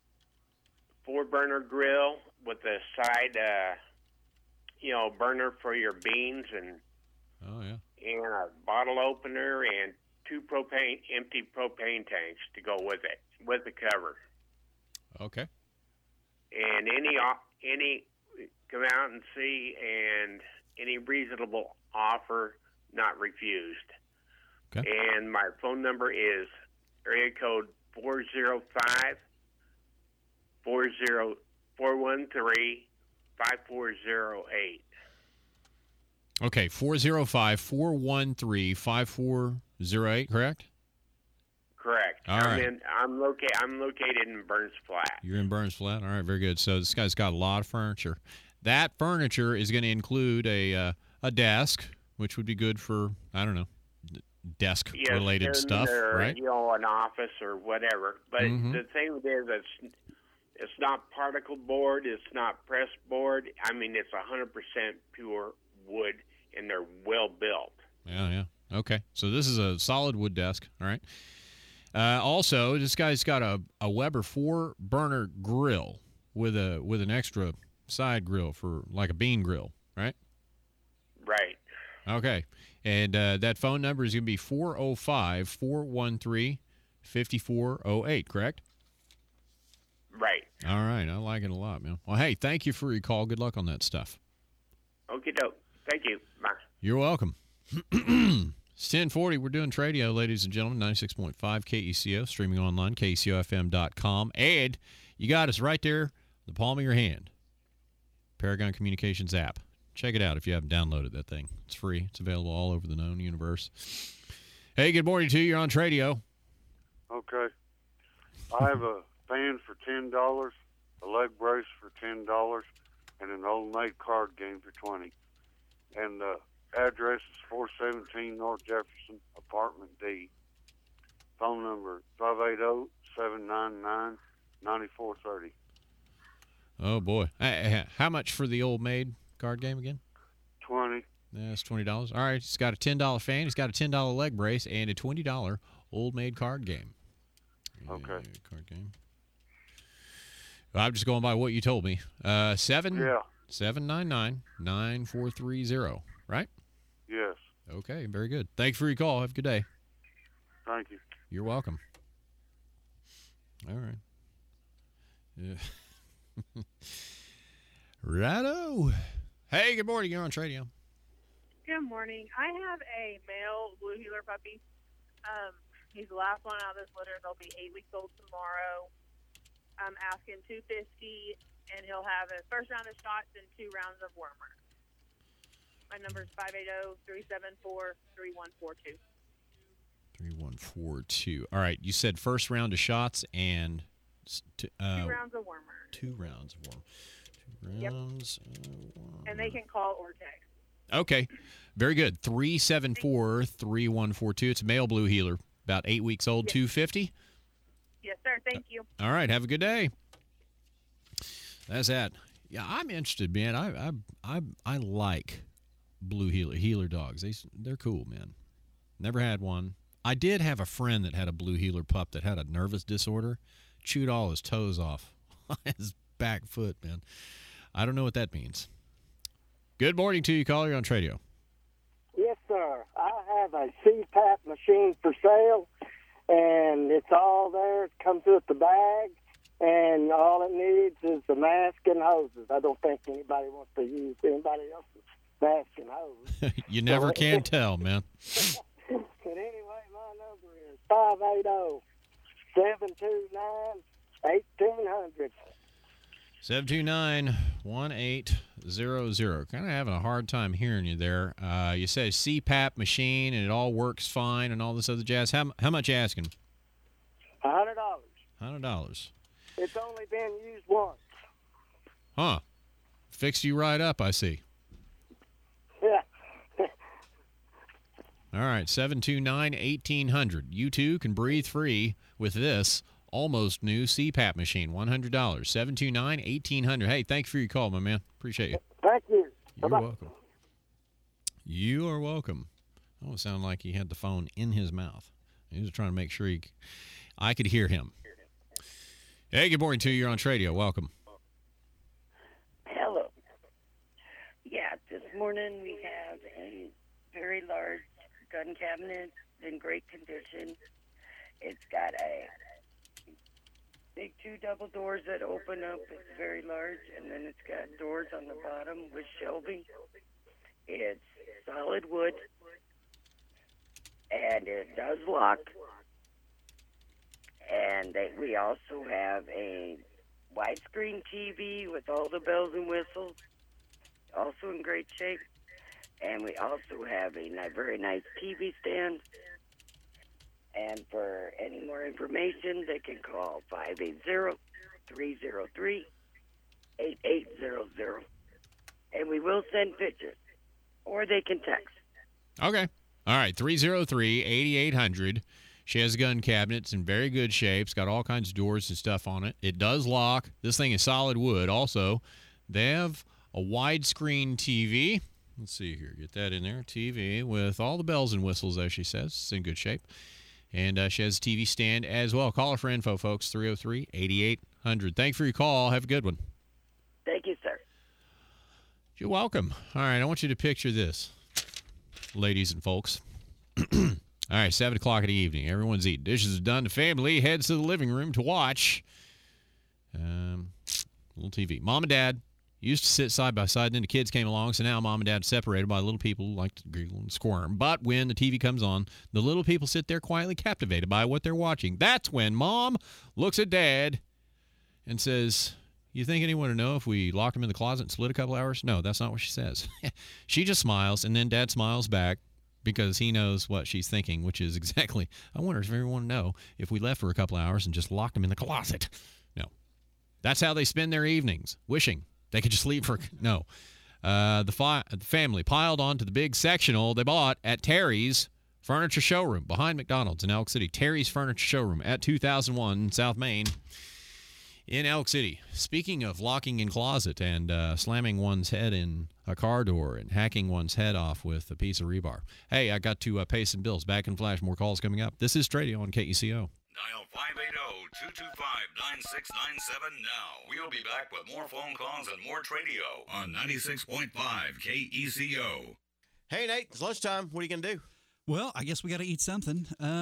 four-burner grill with a side, uh, you know, burner for your beans, and oh yeah, and a bottle opener and two propane empty propane tanks to go with it, with the cover. Okay. And any any come out and see, and any reasonable offer not refused. Okay. And my phone number is area code four zero five, four zero four one three, five four zero eight. Okay, four zero five, four one three, five four zero eight, correct? Correct. All I'm right. in, I'm located. I'm located in Burns Flat. You're in Burns Flat. All right, very good. So this guy's got a lot of furniture. That furniture is going to include a uh, a desk, which would be good for, I don't know, desk Yes, related and stuff, or, right? You know, an office or whatever. But Mhm. the thing is, it's it's not particle board. It's not press board. I mean, it's one hundred percent pure wood, and they're well built. Yeah, yeah. Okay. So this is a solid wood desk. All right. Uh, also, this guy's got a, a Weber four burner grill with a with an extra side grill for like a bean grill, right? Right. Okay. And uh, that phone number is going to be four oh five, four one three, five four oh eight, correct? Right. All right. I like it a lot, man. Well, hey, thank you for your call. Good luck on that stuff. Okie doke. Thank you. Bye. You're welcome. It's ten forty. We're doing Tradio, ladies and gentlemen. ninety-six point five K E C O, streaming online, K C O F M dot com. And you got us right there, the palm of your hand. Paragon Communications app. Check it out if you haven't downloaded that thing. It's free. It's available all over the known universe. Hey, good morning to you. You're on Tradio. Okay. I have a fan for ten dollars, a leg brace for ten dollars, and an Old Maid card game for twenty dollars. And the address is four seventeen North Jefferson, Apartment D. Phone number five eight zero, seven nine nine, nine four three zero. Oh, boy. Hey, how much for the Old Maid card game again? twenty. Yeah, it's twenty dollars. All right, he's got a ten dollar fan, he's got a ten dollar leg brace, and a twenty dollar Old Maid card game. Okay. Yeah, card game. Well, I'm just going by what you told me. Uh, seven, yeah. seven nine nine, nine four three zero, right? Yes. Okay, very good. Thanks for your call. Have a good day. Thank you. You're welcome. All right. Yeah. Righto. Hey, good morning. You're on Tradio. Good morning. I have a male blue heeler puppy. Um, he's the last one out of this litter. They'll be eight weeks old tomorrow. I'm asking two fifty, and he'll have a first round of shots and two rounds of wormer. My number is five eight zero, three seven four, three one four two. three one four two. All right, you said first round of shots and uh, two rounds of wormer. Two rounds of wormer. Two rounds yep. of wormer. And they can call or text. Okay, very good. three seven four, three one four two. It's a male blue heeler, about eight weeks old, yes. two fifty. Yes, sir. Thank you. All right, have a good day. That's that. Yeah, I'm interested, man. I I I, I like blue heeler heeler dogs. They they're cool, man. Never had one. I did have a friend that had a blue heeler pup that had a nervous disorder, chewed all his toes off on his back foot, man. I don't know what that means. Good morning to you, caller. You're on Tradio. Yes, sir. I have a C PAP machine for sale, and it's all there. It comes with the bag, and all it needs is the mask and hoses. I don't think anybody wants to use anybody else's mask and hose. You never can tell, man. But anyway, my number is five eight zero, seven two nine, eighteen hundred. seven two nine, one eight zero zero. Kind of having a hard time hearing you there. Uh, you say C PAP machine and it all works fine and all this other jazz. How, how much you asking? one hundred dollars. one hundred dollars. It's only been used once. Huh. Fixed you right up, I see. Yeah. All right, seven two nine, eighteen hundred. You too can breathe free with this almost new C PAP machine, one hundred dollars. seven two nine, eighteen hundred. Hey, thank you for your call, my man. Appreciate you. Thank you. You're Bye-bye. welcome. You are welcome. Almost sounded like he had the phone in his mouth. He was trying to make sure he, I could hear him. Hey, good morning to you. You're on Tradio. Welcome. Hello. Yeah, this morning we have a very large gun cabinet in great condition. It's got a big two double doors that open up. It's very large, and then it's got doors on the bottom with shelving. It's solid wood, and it does lock. And they, we also have a widescreen T V with all the bells and whistles, also in great shape. And we also have a ni- very nice T V stand. And for any more information, they can call five eight zero, three zero three, eight eight zero zero. And we will send pictures, or they can text. Okay. All right, three oh three, eighty-eight hundred. She has a gun cabinet. It's in very good shape. It's got all kinds of doors and stuff on it. It does lock. This thing is solid wood. Also, they have a widescreen T V. Let's see here. Get that in there. T V with all the bells and whistles, as she says. It's in good shape. And uh, she has a T V stand as well. Call her for info, folks. three oh three, eighty-eight hundred. Thanks for your call. Have a good one. Thank you, sir. You're welcome. All right, I want you to picture this, ladies and folks. All right, seven o'clock in the evening. Everyone's eating. Dishes are done. The family heads to the living room to watch um, little T V. Mom and Dad used to sit side by side, and then the kids came along, so now Mom and Dad separated by little people who like to giggle and squirm. But when the T V comes on, the little people sit there quietly captivated by what they're watching. That's when Mom looks at Dad and says, You think anyone would know if we locked him in the closet and split a couple hours? No, that's not what she says. She just smiles, and then Dad smiles back because he knows what she's thinking, which is exactly, I wonder if everyone would know if we left for a couple hours and just locked him in the closet. No. That's how they spend their evenings, wishing they could just leave for, no. Uh, the, fi- the family piled onto the big sectional they bought at Terry's Furniture Showroom behind McDonald's in Elk City. Terry's Furniture Showroom at two thousand one South Main in Elk City. Speaking of locking in closet and uh, slamming one's head in a car door and hacking one's head off with a piece of rebar. Hey, I got to uh, pay some bills. Back in flash, more calls coming up. This is Tradio on K E C O. Dial five eight zero, two two five, nine six nine seven now. We'll be back with more phone calls and more Tradio on ninety-six point five K E C O. Hey, Nate, it's lunchtime. What are you going to do? Well, I guess we got to eat something.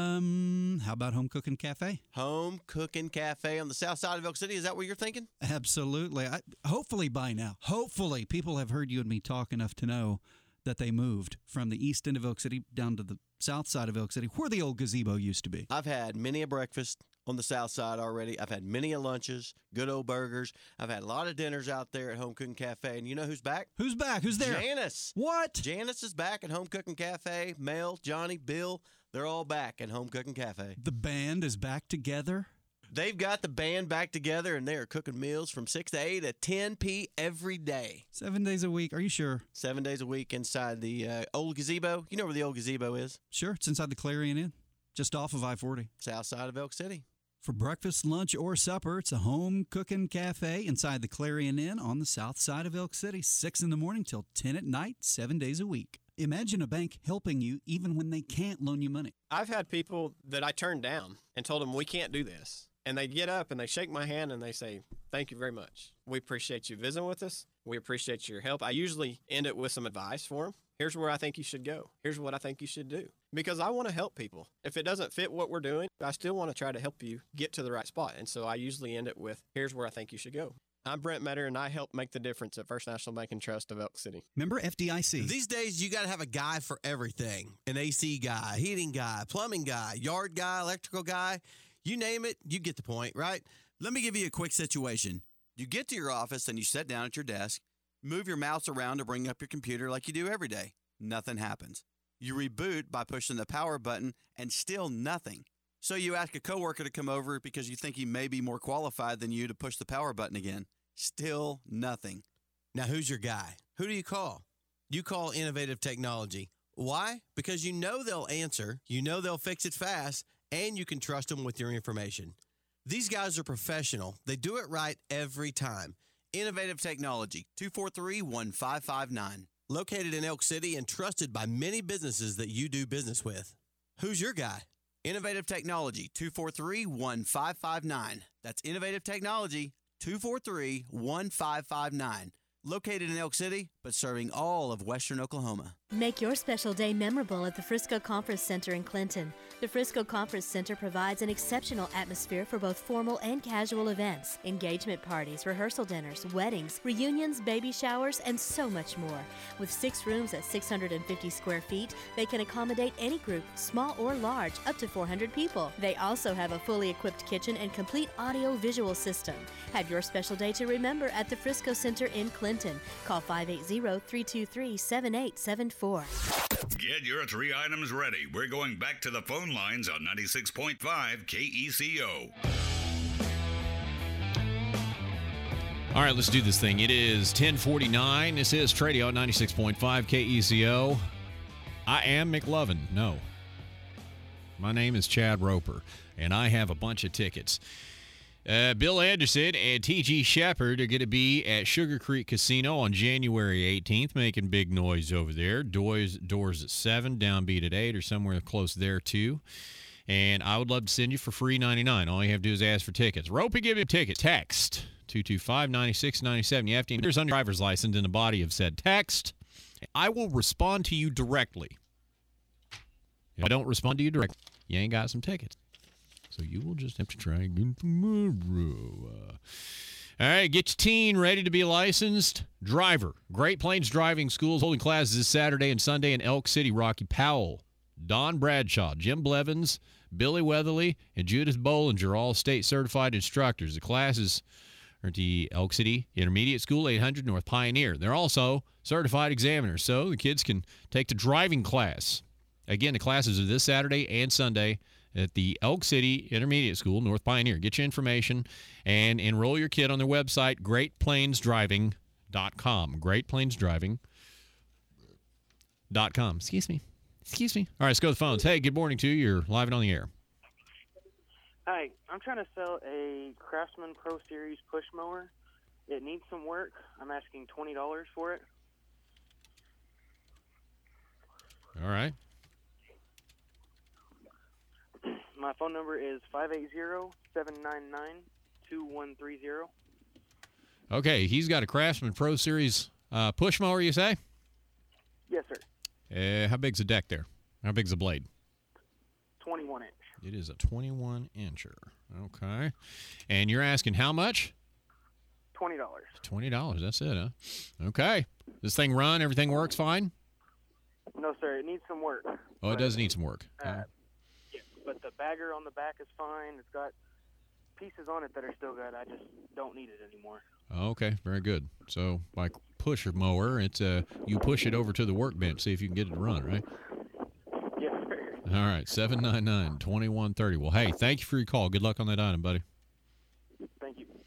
Um, how about Home Cooking Cafe? Home Cooking Cafe on the south side of Elk City. Is that what you're thinking? Absolutely. I, hopefully by now, hopefully people have heard you and me talk enough to know that they moved from the east end of Elk City down to the south side of Elk City, where the old gazebo used to be. I've had many a breakfast on the south side already. I've had many a lunches, good old burgers. I've had a lot of dinners out there at Home Cooking Cafe. And you know who's back? Who's back? Who's there? Janice. What? Janice is back at Home Cooking Cafe. Mel, Johnny, Bill, they're all back at Home Cooking Cafe. The band is back together? They've got the band back together, and they are cooking meals from six to eight at ten p every day. Seven days a week. Are you sure? Seven days a week inside the uh, old gazebo. You know where the old gazebo is? Sure. It's inside the Clarion Inn, just off of I forty. South side of Elk City. For breakfast, lunch, or supper, it's a Home Cooking Cafe inside the Clarion Inn on the south side of Elk City, six in the morning till ten at night, seven days a week. Imagine a bank helping you even when they can't loan you money. I've had people that I turned down and told them we can't do this. And they get up and they shake my hand and they say, thank you very much. We appreciate you visiting with us. We appreciate your help. I usually end it with some advice for them. Here's where I think you should go. Here's what I think you should do. Because I want to help people. If it doesn't fit what we're doing, I still want to try to help you get to the right spot. And so I usually end it with, here's where I think you should go. I'm Brent Metter, and I help make the difference at First National Bank and Trust of Elk City. Member F D I C. These days, you got to have a guy for everything. An A C guy, heating guy, plumbing guy, yard guy, electrical guy. You name it, you get the point, right? Let me give you a quick situation. You get to your office and you sit down at your desk, move your mouse around to bring up your computer like you do every day. Nothing happens. You reboot by pushing the power button and still nothing. So you ask a coworker to come over because you think he may be more qualified than you to push the power button again. Still nothing. Now, who's your guy? Who do you call? You call Innovative Technology. Why? Because you know they'll answer, you know they'll fix it fast, and you can trust them with your information. These guys are professional. They do it right every time. Innovative Technology, two four three, one five five nine. Located in Elk City and trusted by many businesses that you do business with. Who's your guy? Innovative Technology, two four three, one five five nine. That's Innovative Technology, two four three, one five five nine. Located in Elk City, but serving all of western Oklahoma. Make your special day memorable at the Frisco Conference Center in Clinton. The Frisco Conference Center provides an exceptional atmosphere for both formal and casual events, engagement parties, rehearsal dinners, weddings, reunions, baby showers, and so much more. With six rooms at six hundred fifty square feet, they can accommodate any group, small or large, up to four hundred people. They also have a fully equipped kitchen and complete audio-visual system. Have your special day to remember at the Frisco Center in Clinton. Call five eight zero, three two three, seven eight seven four. Get your three items ready. We're going back to the phone lines on ninety-six point five K E C O. All right, let's do this thing. It is ten forty-nine. This is Tradio ninety-six point five K E C O. I am McLovin. No. My name is Chad Roper, and I have a bunch of tickets. Uh, Bill Anderson and T G Shepard are going to be at Sugar Creek Casino on January eighteenth, making big noise over there. Doors, doors at seven, downbeat at eight, or somewhere close there, too. And I would love to send you for free ninety-nine. All you have to do is ask for tickets. Ropey, give me a ticket. Text two two five, nine six nine seven. You have to there's on your driver's license in the body of said text. I will respond to you directly. If I don't respond to you directly, you ain't got some tickets. So you will just have to try again tomorrow. Uh, all right, get your teen ready to be a licensed driver. Great Plains Driving School is holding classes this Saturday and Sunday in Elk City. Rocky Powell, Don Bradshaw, Jim Blevins, Billy Weatherly, and Judith Bollinger, all state certified instructors. The classes They're at the Elk City Intermediate School, eight hundred North Pioneer. They're also certified examiners, so the kids can take the driving class. Again, the classes are this Saturday and Sunday at the Elk City Intermediate School, North Pioneer. Get your information and enroll your kid on their website, great plains driving dot com. great plains driving dot com. Excuse me. Excuse me. All right, let's go to the phones. Hey, good morning to you. You're live and on the air. Hi, I'm trying to sell a Craftsman Pro Series push mower. It needs some work. I'm asking twenty dollars for it. All right. My phone number is five eight zero, seven nine nine, two one three zero. Okay, he's got a Craftsman Pro Series uh, push mower, you say? Yes, sir. Uh, how big's the deck there? How big's the blade? twenty-one inch. It is a twenty-one incher. Okay. And you're asking how much? twenty dollars. twenty dollars. That's it, huh? Okay. This thing run? Everything works fine? No, sir. It needs some work. Oh, it does need some work. Uh, Uh, yeah, but the bagger on the back is fine. It's got pieces on it that are still good. I just don't need it anymore. okay, very good. So, like push mower, it's uh, you push it over to the workbench, see if you can get it to run, right? Yes, sir. All right, seven nine nine, two one three zero. Well, hey, thank you for your call. Good luck on that item, buddy. Thank you.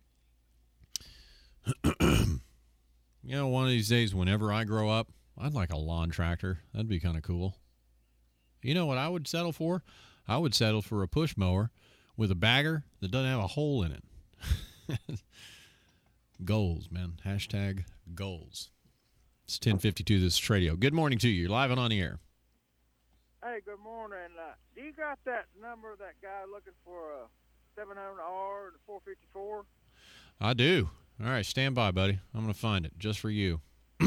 You know, one of these days, whenever I grow up, I'd like a lawn tractor. That'd be kind of cool. You know what I would settle for? I would settle for a push mower with a bagger that doesn't have a hole in it. Goals, man. Hashtag goals. It's ten fifty-two. This is Tradio. Good morning to you. You're live and on the air. Hey, good morning. Uh, do you got that number of that guy looking for a seven hundred R and a four fifty-four? I do. All right, stand by, buddy. I'm going to find it just for you.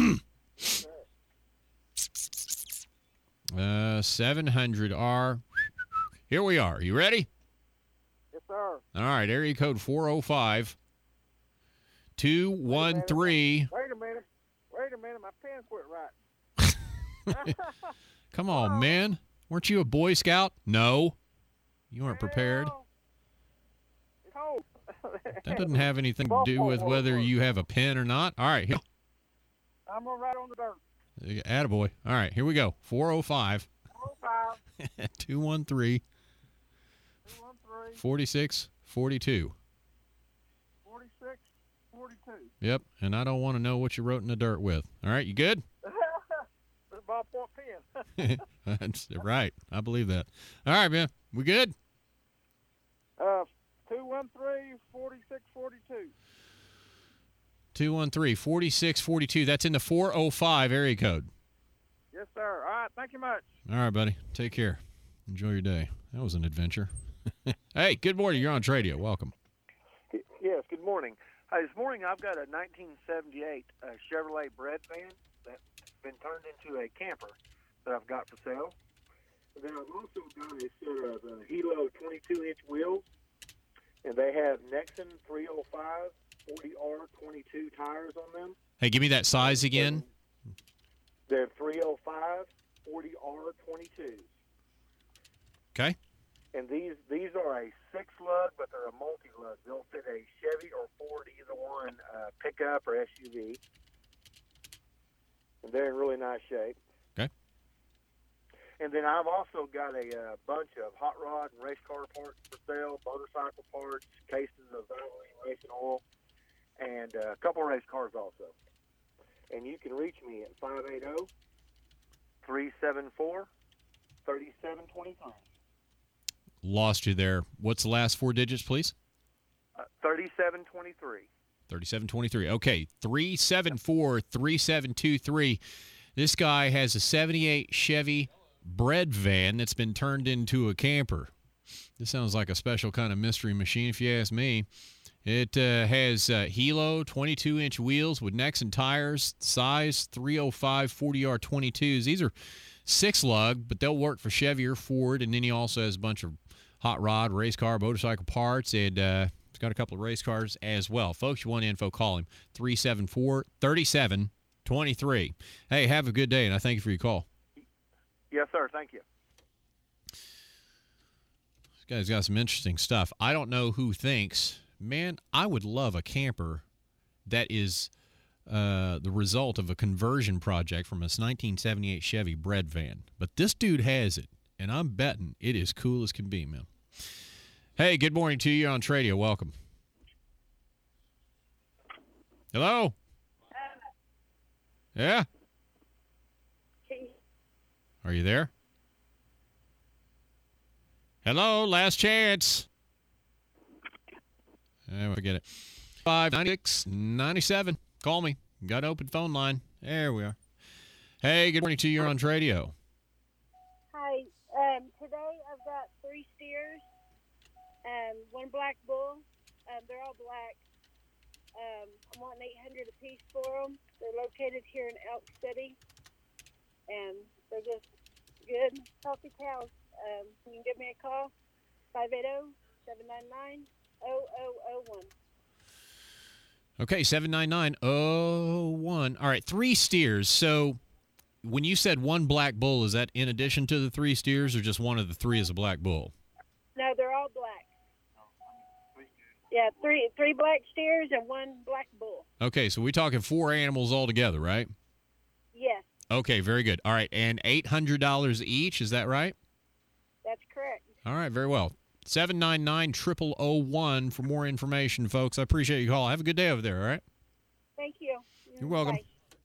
uh, seven hundred R. Here we are. You ready? Yes, sir. All right, area code four oh five, two one three. Wait a minute. Wait a minute. My pen quit writing. Come on, man. Weren't you a Boy Scout? No. You weren't prepared. It's home. That doesn't have anything to do with whether you have a pen or not. All right. Here. I'm going to write on the dirt. Attaboy. All right, here we go. four oh five, four oh five, two one three, forty-six forty-two. forty-six forty-two. Yep, and I don't want to know what you wrote in the dirt with. All right, you good? It's a ballpoint pen. That's right. I believe that. All right, man. We good? Uh, two one three, forty-six forty-two. two one three, forty-six forty-two. That's in the four oh five area code. Yes, sir. All right. Thank you much. All right, buddy. Take care. Enjoy your day. That was an adventure. Hey, good morning. You're on Tradio. Welcome. Yes, good morning. Hi, this morning I've got a nineteen seventy-eight uh, Chevrolet bread van that's been turned into a camper that I've got for sale. And then I've also got a set of uh, Hilo twenty-two inch wheels, and they have Nexen three oh five forty R twenty-two tires on them. Hey, give me that size again. They're three oh five forty R twenty-twos. Okay. And these these are a six lug, but they're a multi lug. They'll fit a Chevy or Ford, either one, uh, pickup or S U V. And they're in really nice shape. Okay. And then I've also got a uh, bunch of hot rod and race car parts for sale, motorcycle parts, cases of Valvoline racing oil, and uh, a couple of race cars also. And you can reach me at five eight zero, three seven four, three seven two five. Lost you there. What's the last four digits, please? Uh, thirty-seven twenty-three. thirty-seven twenty-three. Okay, three seven four, three seven two three. This guy has a seventy-eight Chevy bread van that's been turned into a camper. This sounds like a special kind of mystery machine, if you ask me. It uh, has uh, Hilo twenty-two inch wheels with Nexen tires, size three oh five forty R twenty-twos. These are six lug, but they'll work for Chevy or Ford. And then he also has a bunch of hot rod, race car, motorcycle parts, and uh, he's got a couple of race cars as well. Folks, you want info, call him, three seven four, three seven two three. Hey, have a good day, and I thank you for your call. Yes, sir. Thank you. This guy's got some interesting stuff. I don't know who thinks man, I would love a camper that is uh, the result of a conversion project from a nineteen seventy-eight Chevy bread van. But this dude has it, and I'm betting it is cool as can be, man. Hey, good morning to you on Tradio. Welcome. Hello? Yeah? Are you there? Hello, last chance. I forget it. five ninety-six ninety-seven. Call me. Got an open phone line. There we are. Hey, good morning to you. You're on Tradio. Hi. Um, today I've got three steers, um, one black bull. Um, they're all black. Um, I'm wanting eight hundred dollars a piece for them. They're located here in Elk City, and they're just good, healthy cows. Um, you can give me a call, five eight zero, seven nine nine, zero zero zero one. Okay, seven nine nine oh one. All right, three steers. So when you said one black bull, is that in addition to the three steers, or just one of the three is a black bull? No, they're all black. Yeah, three three black steers and one black bull. Okay, so we're talking four animals altogether, right? Yes, Okay, very good. All right, and eight hundred dollars each, is that right? that's correct. All right, very well. seven nine nine, zero zero zero one for more information, folks. I appreciate your call. Have a good day over there, all right? Thank you. You're welcome.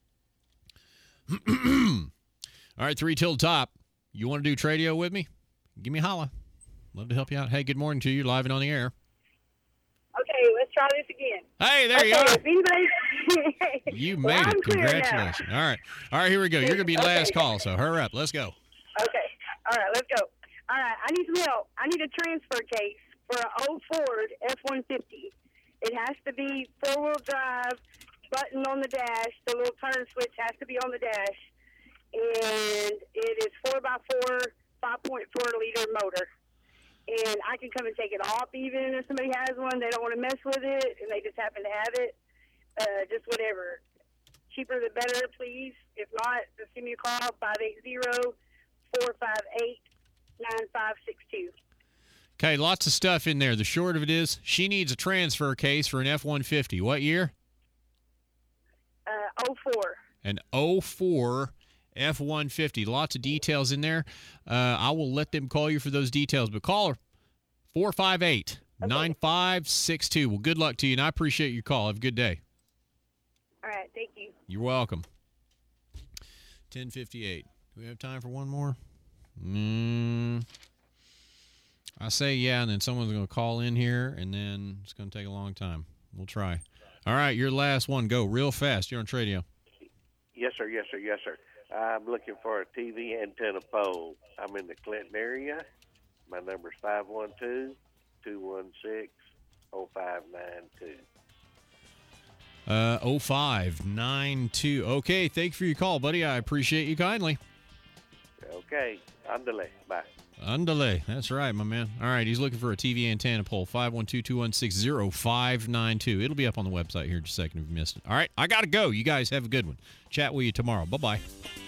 All right, three till top. You want to do Tradio with me? Give me a holla. Love to help you out. Hey, good morning to you, live and on the air. Okay, let's try this again. Hey, there you okay, are. If anybody... You Well, made I'm it. clear now. Congratulations. All right. All right, here we go. You're going to be Okay. last call, so hurry up. Let's go. Okay. All right, let's go. All right, I need some help. I need a transfer case for an old Ford F one fifty. It has to be four-wheel drive, button on the dash. The little turn switch has to be on the dash. And it is four by four, five point four liter motor. And I can come and take it off even if somebody has one. They don't want to mess with it, and they just happen to have it. Uh, just whatever. Cheaper the better, please. If not, just give me a call, five eight zero, four five eight, nine five six two. Okay, lots of stuff in there. The short of it is she needs a transfer case for an F one fifty. What year? Uh, oh four. An oh four F one fifty. Lots of details in there. Uh, I will let them call you for those details. But call her, four five eight, nine five six two. Well, good luck to you, and I appreciate your call. Have a good day. All right, thank you. You're welcome. ten fifty-eight. Do we have time for one more? Mm, I say yeah, and then someone's going to call in here, and then it's going to take a long time. We'll try. All right, your last one. Go real fast. You're on Tradio. Yes, sir. Yes, sir. Yes, sir. I'm looking for a T V antenna pole. I'm in the Clinton area. My number's five one two, two one six, oh five nine two. Uh, oh five nine two. Okay, thank you for your call, buddy. I appreciate you kindly. Okay. Andale. Bye. Andale. That's right, my man. All right, he's looking for a T V antenna pole. five one two, two one six, oh five nine two. It'll be up on the website here in just a second if you missed it. All right, I got to go. You guys have a good one. Chat with you tomorrow. Bye-bye.